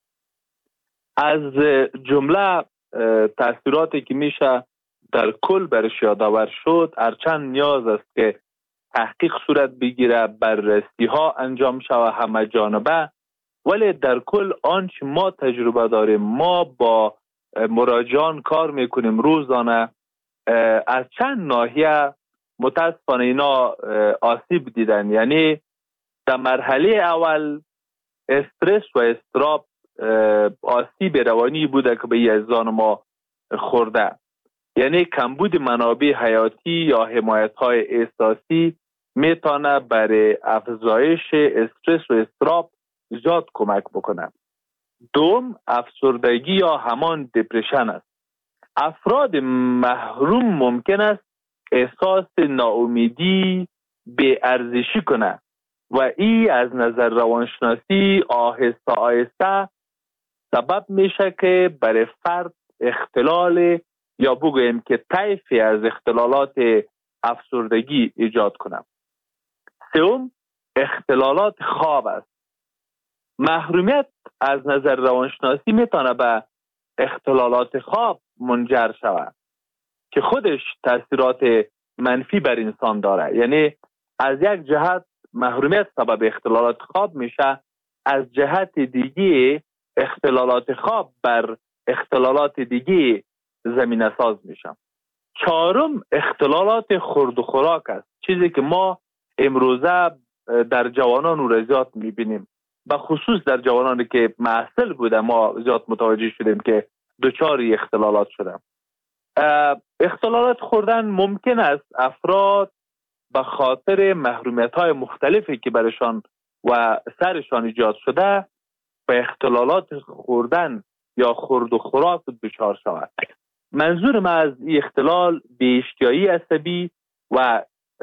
از جمله تاثیراتی که میشه در کل برش یادآور شد، هرچند نیاز است که تحقیق صورت بگیره، بررسی ها انجام شود همه جانبه، ولی در کل آنچه ما تجربه داریم، ما با مراجعان کار میکنیم روزانه، از چند ناحیه متاسفانه اینا آسیب دیدن. یعنی در مرحله اول استرس و اضطراب آسیب روانی بوده که به یزدان ما خورده، یعنی کمبود منابع حیاتی یا حمایت های احساسی میتونه برای افزایش استرس و اضطراب زیاد کمک بکنه. دوم، افسردگی یا همان دپرشن است. افراد محروم ممکن است احساس ناامیدی، بی‌ارزشی کنه و این از نظر روانشناسی آهسته آهسته سبب میشه که برای فرد اختلال یا بگوییم که طیفی از اختلالات افسردگی ایجاد کنه. سوم، اختلالات خواب است. محرومیت از نظر روانشناسی میتونه به اختلالات خواب منجر شود که خودش تاثیرات منفی بر انسان داره. یعنی از یک جهت محرومیت سبب اختلالات خواب میشه، از جهت دیگه اختلالات خواب بر اختلالات دیگه زمینه ساز میشه. چهارم، اختلالات خورد و خوراک است، چیزی که ما امروزه در جوانان و زیاد میبینیم، به خصوص در جوانانی که معسل بوده ما زیاد متوجه شدیم که دچار اختلالات شدن. اختلالات خوردن ممکن است افراد به خاطر محرومیت‌های مختلفی که برشان و سرشان ایجاد شده به اختلالات خوردن یا خورد و خوراک دچار شود. منظور من از این اختلال بی‌اشتهایی عصبی و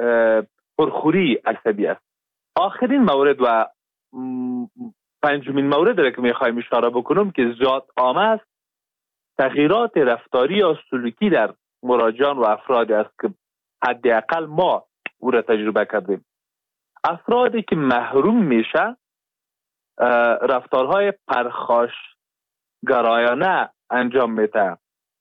پرخوری عصبی است. آخرین مورد و پنجمین مورد را که میخوایم اشاره بکنم که زیاد عام است، تغییرات رفتاری یا سلوکی در مراجعان و افرادی است که حداقل ما او را تجربه کردیم. افرادی که محروم میشه رفتارهای پرخاشگرایانه انجام میده،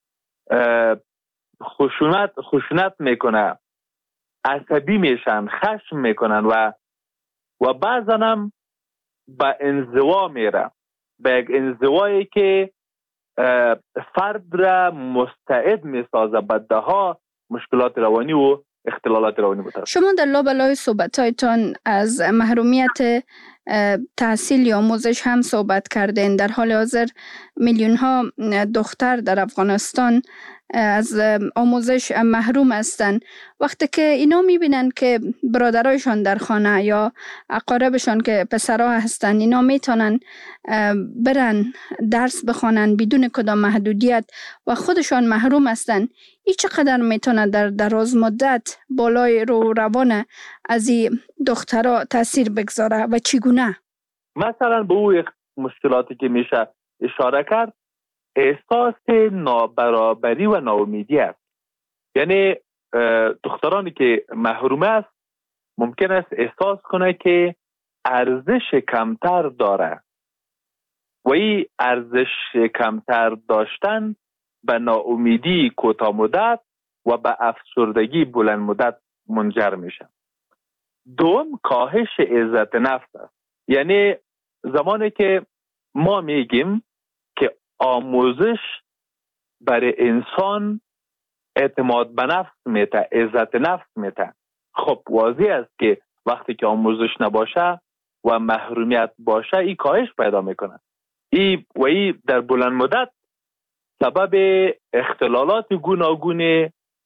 خشونت میکنه، عصبی میشن، خشم میکنن و بعضا هم به انزوا میره، به یک انزوایی که فرد را مستعد میسازه به دهها مشکلات روانی و اختلالات روانی بتره. شما در لابلای صحبتایتان از محرومیت تحصیل یا آموزش هم صحبت کردین. در حال حاضر میلیون ها دختر در افغانستان از آموزش محروم هستند. وقتی که اینا میبینن که برادرایشان در خانه یا اقاربشان که پسرها هستن اینا میتونن برن درس بخوانن بدون کدام محدودیت و خودشان محروم هستن، این چقدر میتونه در دراز مدت بالای روان از این دخترها تاثیر بگذاره و چگونه؟ مثلا به اون مشکلاتی که میشه اشاره کرد، احساس نابرابری و ناامیدی است. یعنی دخترانی که محروم است ممکن است احساس کنه که ارزش کمتر داره و این ارزش کمتر داشتن به ناامیدی کوتاه مدت و به افسردگی بلند مدت منجر میشه. دوم، کاهش عزت نفس است. یعنی زمانی که ما میگیم که آموزش برای انسان اعتماد به نفس میده، عزت نفس میده، خب واضح است که وقتی که آموزش نباشه و محرومیت باشه این کاهش پیدا میکنه. این در بلند مدت سبب اختلالات گوناگون،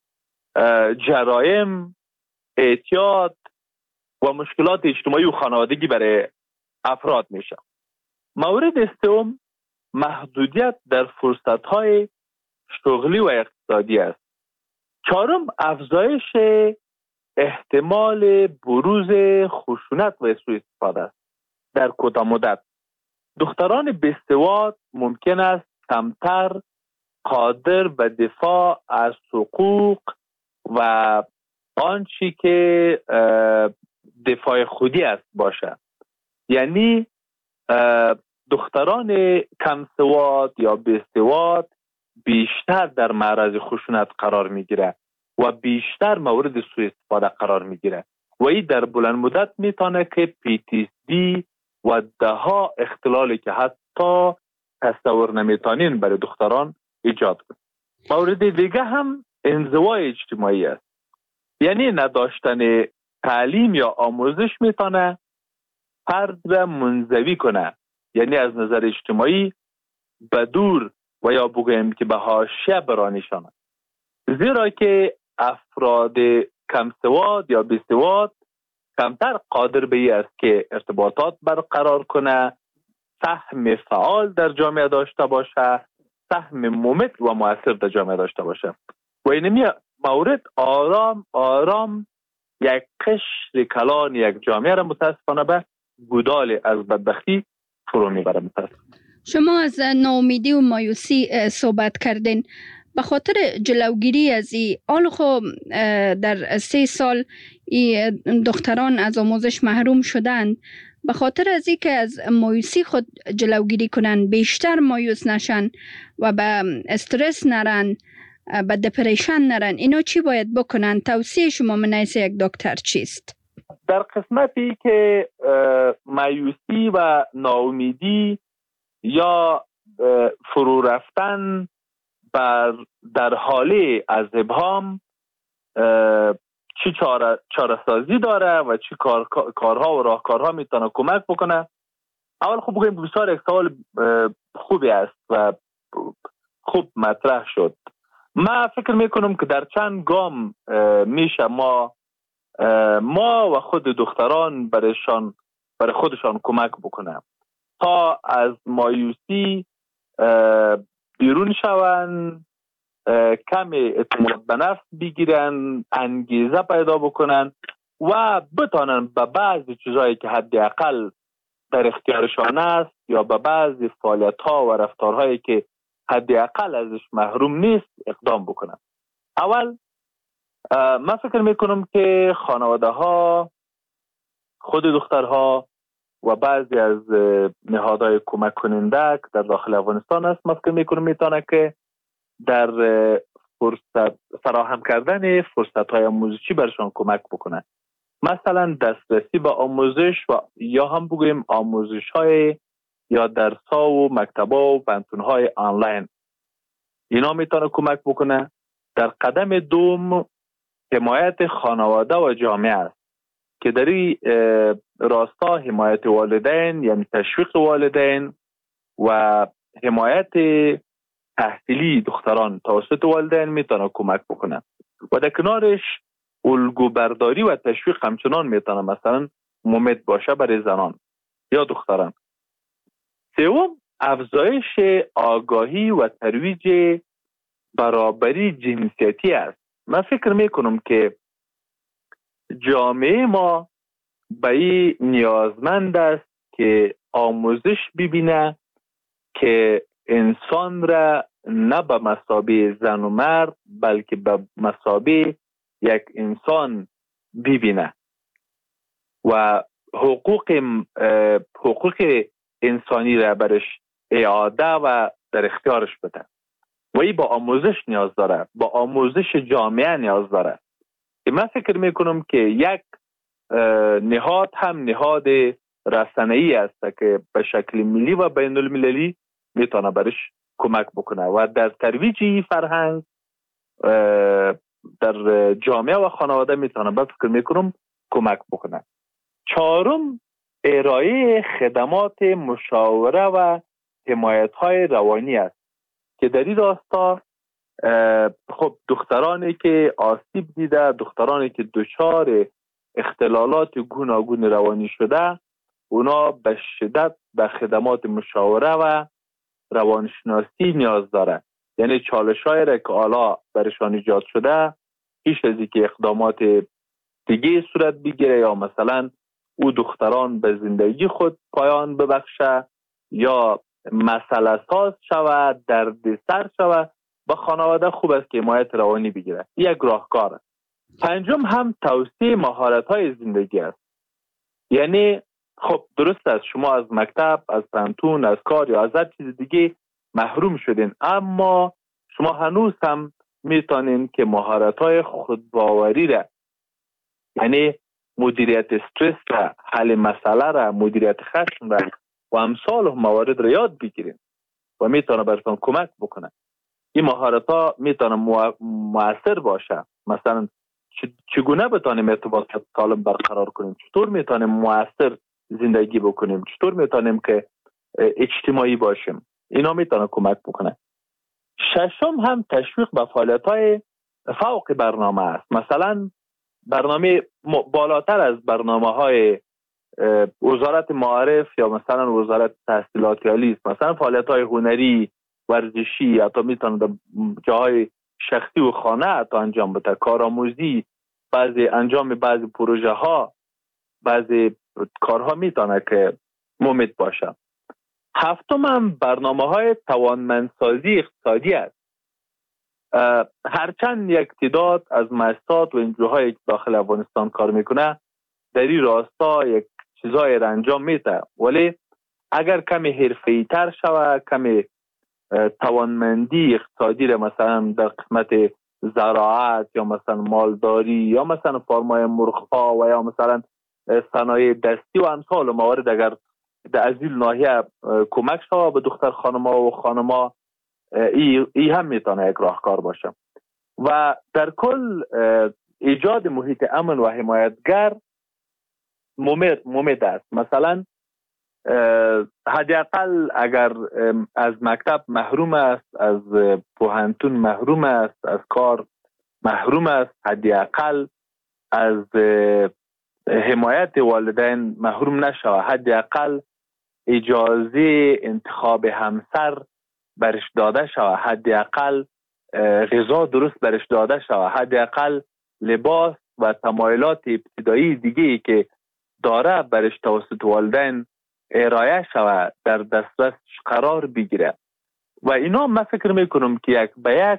جرایم، اعتیاد و مشکلات اجتماعی و خانوادگی برای افراد میشه. مورد سوم، محدودیت در فرصت‌های شغلی و اقتصادی است. چهارم، افزایش احتمال بروز خشونت و سوء استفاده است. در کوتاه مدت دختران بی‌سواد ممکن است کمتر قادر به دفاع از حقوق و آنچه که دفاع خودی است باشه. یعنی دختران کم سواد یا بی‌سواد بیشتر در معرض خشونت قرار میگیره و بیشتر مورد سوء استفاده قرار میگیره و این در بلند مدت میتونه که PTSD و دهها اختلالی که حتی تصور نمیتونین برای دختران ایجاد کنه. مورد دیگه هم انزوای اجتماعی است. یعنی نداشتن تعلیم یا آموزش میتونه فرد را منزوی کنه، یعنی از نظر اجتماعی به دور و یا بگویم که به حاشیه برانشانه. زیرا که افراد کم سواد یا بی سواد کمتر قادر به این است که ارتباطات برقرار کنه، سهم فعال در جامعه داشته باشه، سهم ممت و مؤثر در جامعه داشته باشه. و اینمی مورد آرام آرام یک قشر کلان یک جامعه را متاسفانه به گودال از بدبختی فرو میبره. شما از ناامیدی و مایوسی صحبت کردین. به خاطر جلوگیری از این حال خب در 3 سال دختران از آموزش محروم شدند، به خاطر از این که از مایوسی خود جلوگیری کنن، بیشتر مایوس نشن و به استرس نرن، به دپریشن نرن، اینا چی باید بکنن؟ توصیه شما من حیث یک دکتر چیست؟ در قسمتی که مایوسی و ناامیدی یا فرو رفتن در حاله از ابهام چی چاره سازی داره و چی کارها و راهکارها میتونه کمک بکنه؟ اول خوب بگویم بسیار یک سوال خوبی است و خوب مطرح شد. من فکر میکنم که در چند گام میشه ما و خود دختران برای خودشان کمک بکنه تا از مایوسی بیرون شون، کم اعتماد به نفس بگیرن، انگیزه پیدا بکنن و بتانن به بعضی چیزایی که حداقل در اختیارشان است یا به بعضی فعالیت‌ها و رفتارهایی که حداقل ازش محروم نیست اقدام بکنن. اول من فکر میکنم که خانواده ها، خود دخترها و بعضی از نهادهای کمک کننده که در داخل افغانستان است، من فکر میکنم میتونه که در فراهم کردن فرصت‌های آموزشی برشان کمک بکنه. مثلا دسترسی به آموزش و یا هم بگویم آموزش‌های یا درس‌ها و مکتب‌ها و پانتون‌های آنلاین، اینا میتونه کمک بکنه. در قدم دوم حمایت خانواده و جامعه است که در این راستا حمایت والدین، یعنی تشویق والدین و حمایت تحصیلی دختران توسط والدین میتونه کمک بکنه و در کنارش الگو برداری و تشویق همچنان میتونه مثلا مفید باشه برای زنان یا دختران. سوم، افزایش آگاهی و ترویج برابری جنسیتی است. من فکر میکنم که جامعه ما به این نیازمند است که آموزش ببینه که انسان را نه به مثابه زن و مرد بلکه به مثابه یک انسان ببینه و حقوق انسانی را برش اعاده و در اختیارش بده و این با آموزش نیاز داره، با آموزش جامعه نیاز داره. من فکر میکنم که یک نهاد هم نهاد رسانه‌ای است که به شکل ملی و بین المللی میتونه برش کمک بکنه و در ترویج فرهنگ در جامعه و خانواده میتونه به فکر میکنم کمک بکنه. چهارم، ارائه خدمات مشاوره و حمایت های روانی است که در این راستا خب دخترانی که آسیب دیده، دخترانی که دچار اختلالات گوناگون روانی شده، اونا به شدت به خدمات مشاوره و روانشناسی نیاز داره. یعنی چالش‌هایی را که حالا برشان ایجاد شده پیش از اینکه اقدامات دیگه صورت بگیره یا مثلا او دختران به زندگی خود پایان ببخشه یا مسئله ساز شود، دردسر شود، با خانواده خوب است که حمایت روانی بگیره. یک راهکار است. پنجم هم توسعه مهارت‌های زندگی است. یعنی خب درست است شما از مکتب، از پانتون، از کار یا از هر چیز دیگه محروم شدین، اما شما هنوز هم میتونین که مهارت‌های خودباوری را، یعنی مدیریت استرس را، حل مسئله را، مدیریت خشم را و امثال موارد را یاد بگیرین و میتونه براتون کمک بکنه. این مهارت‌ها میتونه مؤثر باشه. مثلا چگونه بتونیم ارتباط سالم برقرار کنیم، چطور میتونیم مؤثر زندگی بکنیم، چطور میتونیم که اجتماعی باشیم، اینا میتونه کمک بکنه. ششم هم تشویق به فعالیت‌های فوق برنامه است. مثلا برنامه بالاتر از برنامه‌های وزارت معارف یا مثلا وزارت تحصیلات عالی است. مثلا فعالیت‌های هنری، ورزشی، حتی میتونه در جاهای شخصی و خانه حتی انجام بده، کارآموزی، انجام بعضی پروژه ها، بعضی کارها میتونه که مفید باشه. هفتم هم برنامه‌های توانمندسازی اقتصادی است. هرچند یک تعداد از مؤسسات و انجوهایی که داخل افغانستان کار میکنه در این راستا یک چیزایی را انجام میده، ولی اگر کمی حرفه‌ای تر شود، کمی توانمندی اقتصادی را مثلا در قسمت زراعت یا مثلا مالداری یا مثلا فارمای مرغ‌ها و یا مثلا صنایع دستی و امثال موارد اگر در از این ناحیه کمک شود به دختر خانم‌ها و خانم‌ها، ای هم میتونه یک راهکار باشه. و در کل ایجاد محیط امن و حمایتگر مفید است. مثلا حداقل اگر از مکتب محروم است، از پوهنتون محروم است، از کار محروم است، حداقل از حمایت والدین محروم نشود، حداقل اجازه انتخاب همسر برش داده شود، حداقل غذا درست برش داده شود، حداقل لباس و تمایلات ابتدایی دیگه که داره برش توسط والدین ارائه شود، در دسترس قرار بگیره. و اینا من فکر میکنم که یک به یک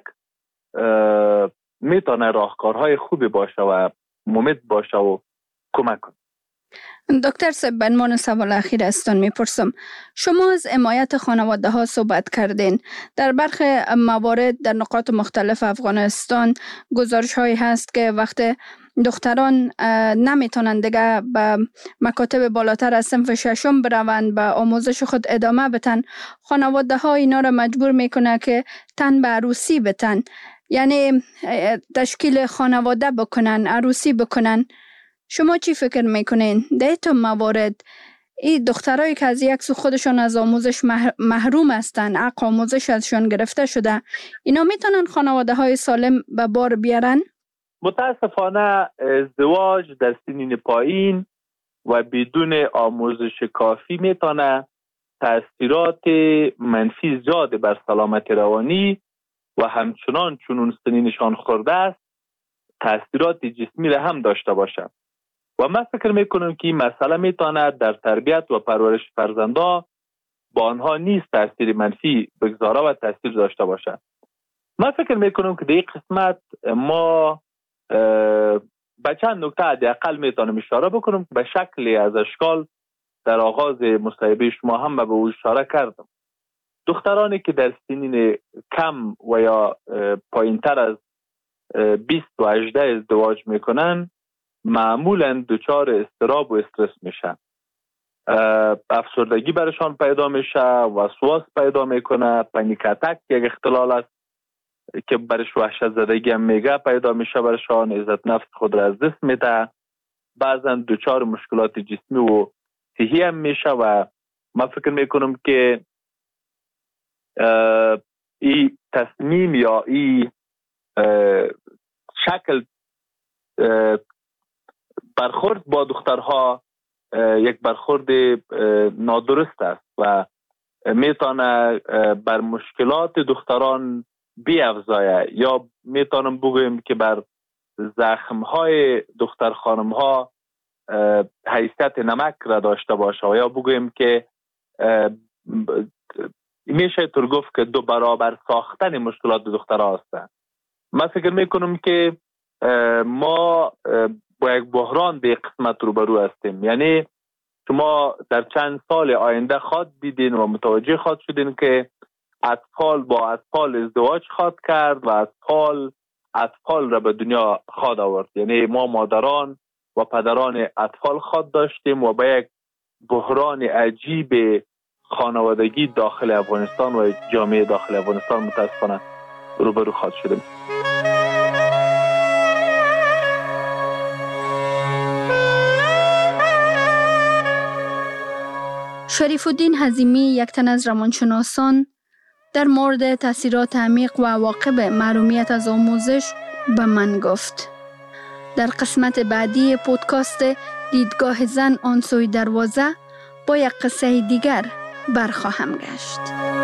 میتونه راهکارهای خوبی باشه و مفید باشه و کمک کنه. دکتر صاحب، به عنوان سوال اخیر ازتان میپرسم، شما از حمایت خانواده ها صحبت کردین. در برخی موارد در نقاط مختلف افغانستان گزارش هایی هست که وقت دختران نمیتونن دیگه به مکاتب بالاتر از صنف ششم بروند، به آموزش خود ادامه بتن، خانواده ها اینا را مجبور میکنه که تن به عروسی بتن، یعنی تشکیل خانواده بکنن، عروسی بکنن. شما چی فکر میکنین؟ در این موارد این دخترایی که از یک سو خودشون از آموزش محروم هستن، حق آموزش ازشون گرفته شده، اینا میتونن خانواده های سالم به بار بیارن؟ متاسفانه ازدواج در سنین پایین و بدون آموزش کافی میتونه تأثیرات منفی زیاد بر سلامت روانی و همچنان چون سنینشان خورده است تأثیرات جسمی را هم داشته باشه. و من فکر میکنم که این مسئله میتونه در تربیت و پرورش فرزندا با آنها نیست تأثیر منفی بگذاره و تأثیر داشته باشه. من فکر میکنم که در این قسمت ما به چند نکته حداقل میتونم اشاره بکنم به شکلی از اشکال در آغاز مصاحبه شما هم به او اشاره کردم. دخترانی که در سنین کم و یا پایینتر از 20 و 18 ازدواج میکنن معمولا دچار اضطراب و استرس میشن. افسردگی برشان پیدا میشه، وسواس پیدا میکنه، پنیک اتک یک اختلال است که برش وحشت زدگی هم میگه پیدا میشه برشان، عزت نفس خود را از دست میده، بعضا دچار مشکلات جسمی و صحی هم میشه. و من فکر میکنم که این تصمیم یا این شکل برخورد با دخترها یک برخورد نادرست است و میتونه بر مشکلات دختران بیافزایه، یا میتونم بگویم که بر زخمهای دختر خانمها حیثیت نمک را داشته باشه، و یا بگویم که میشه طور گفت که 2 برابر ساختن مشکلات دخترها هستند. من فکر میکنم که ما با یک بحران به قسمت روبرو هستیم. یعنی شما در چند سال آینده خواهد دیدین و متوجه خواهد شدین که اطفال با اطفال ازدواج خواهد کرد و اطفال را به دنیا خواهد آورد. یعنی ما مادران و پدران اطفال خواهد داشتیم و با یک بحران عجیب خانوادگی داخل افغانستان و جامعه داخل افغانستان متاسفانه روبرو خواهد شدیم. شریف الدین حزیمی، یک تن از روانشناسان، در مورد تاثیرات عمیق و عواقب محرومیت از آموزش به من گفت. در قسمت بعدی پودکاست دیدگاه زن آن سوی دروازه با یک قصه دیگر برخواهم گشت.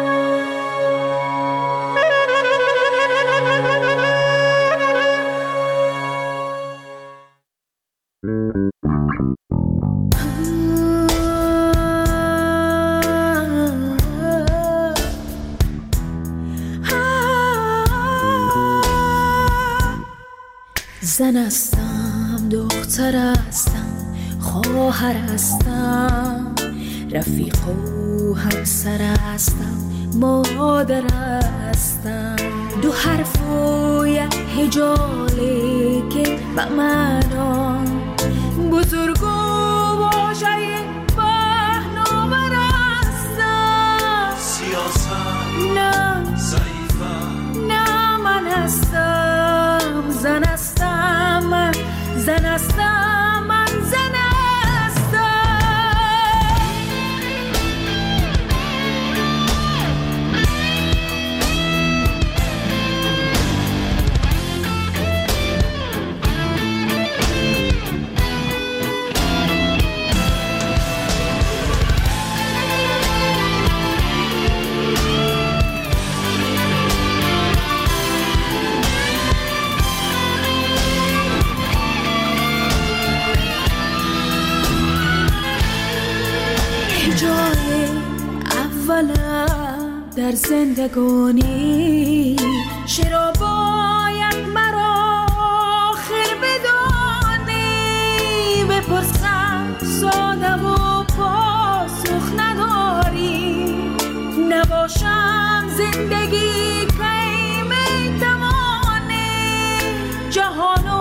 زن هستم، دختر هستم، خواهر هستم، رفیق و همسر هستم، مادر هستم. 2 حرف و یک هجاله که به معنا بزرگ و واژه پهناور هستم. سیاست نه، ضعیفم نه، من هستم زن هستم، من زن هستم، من زن هستم. جای اولم در زندگانی چرا باید مرا آخر بدانی؟ بپرسم ساده و پاسخ نداری، نباشم زندگی که میتوانی جهانو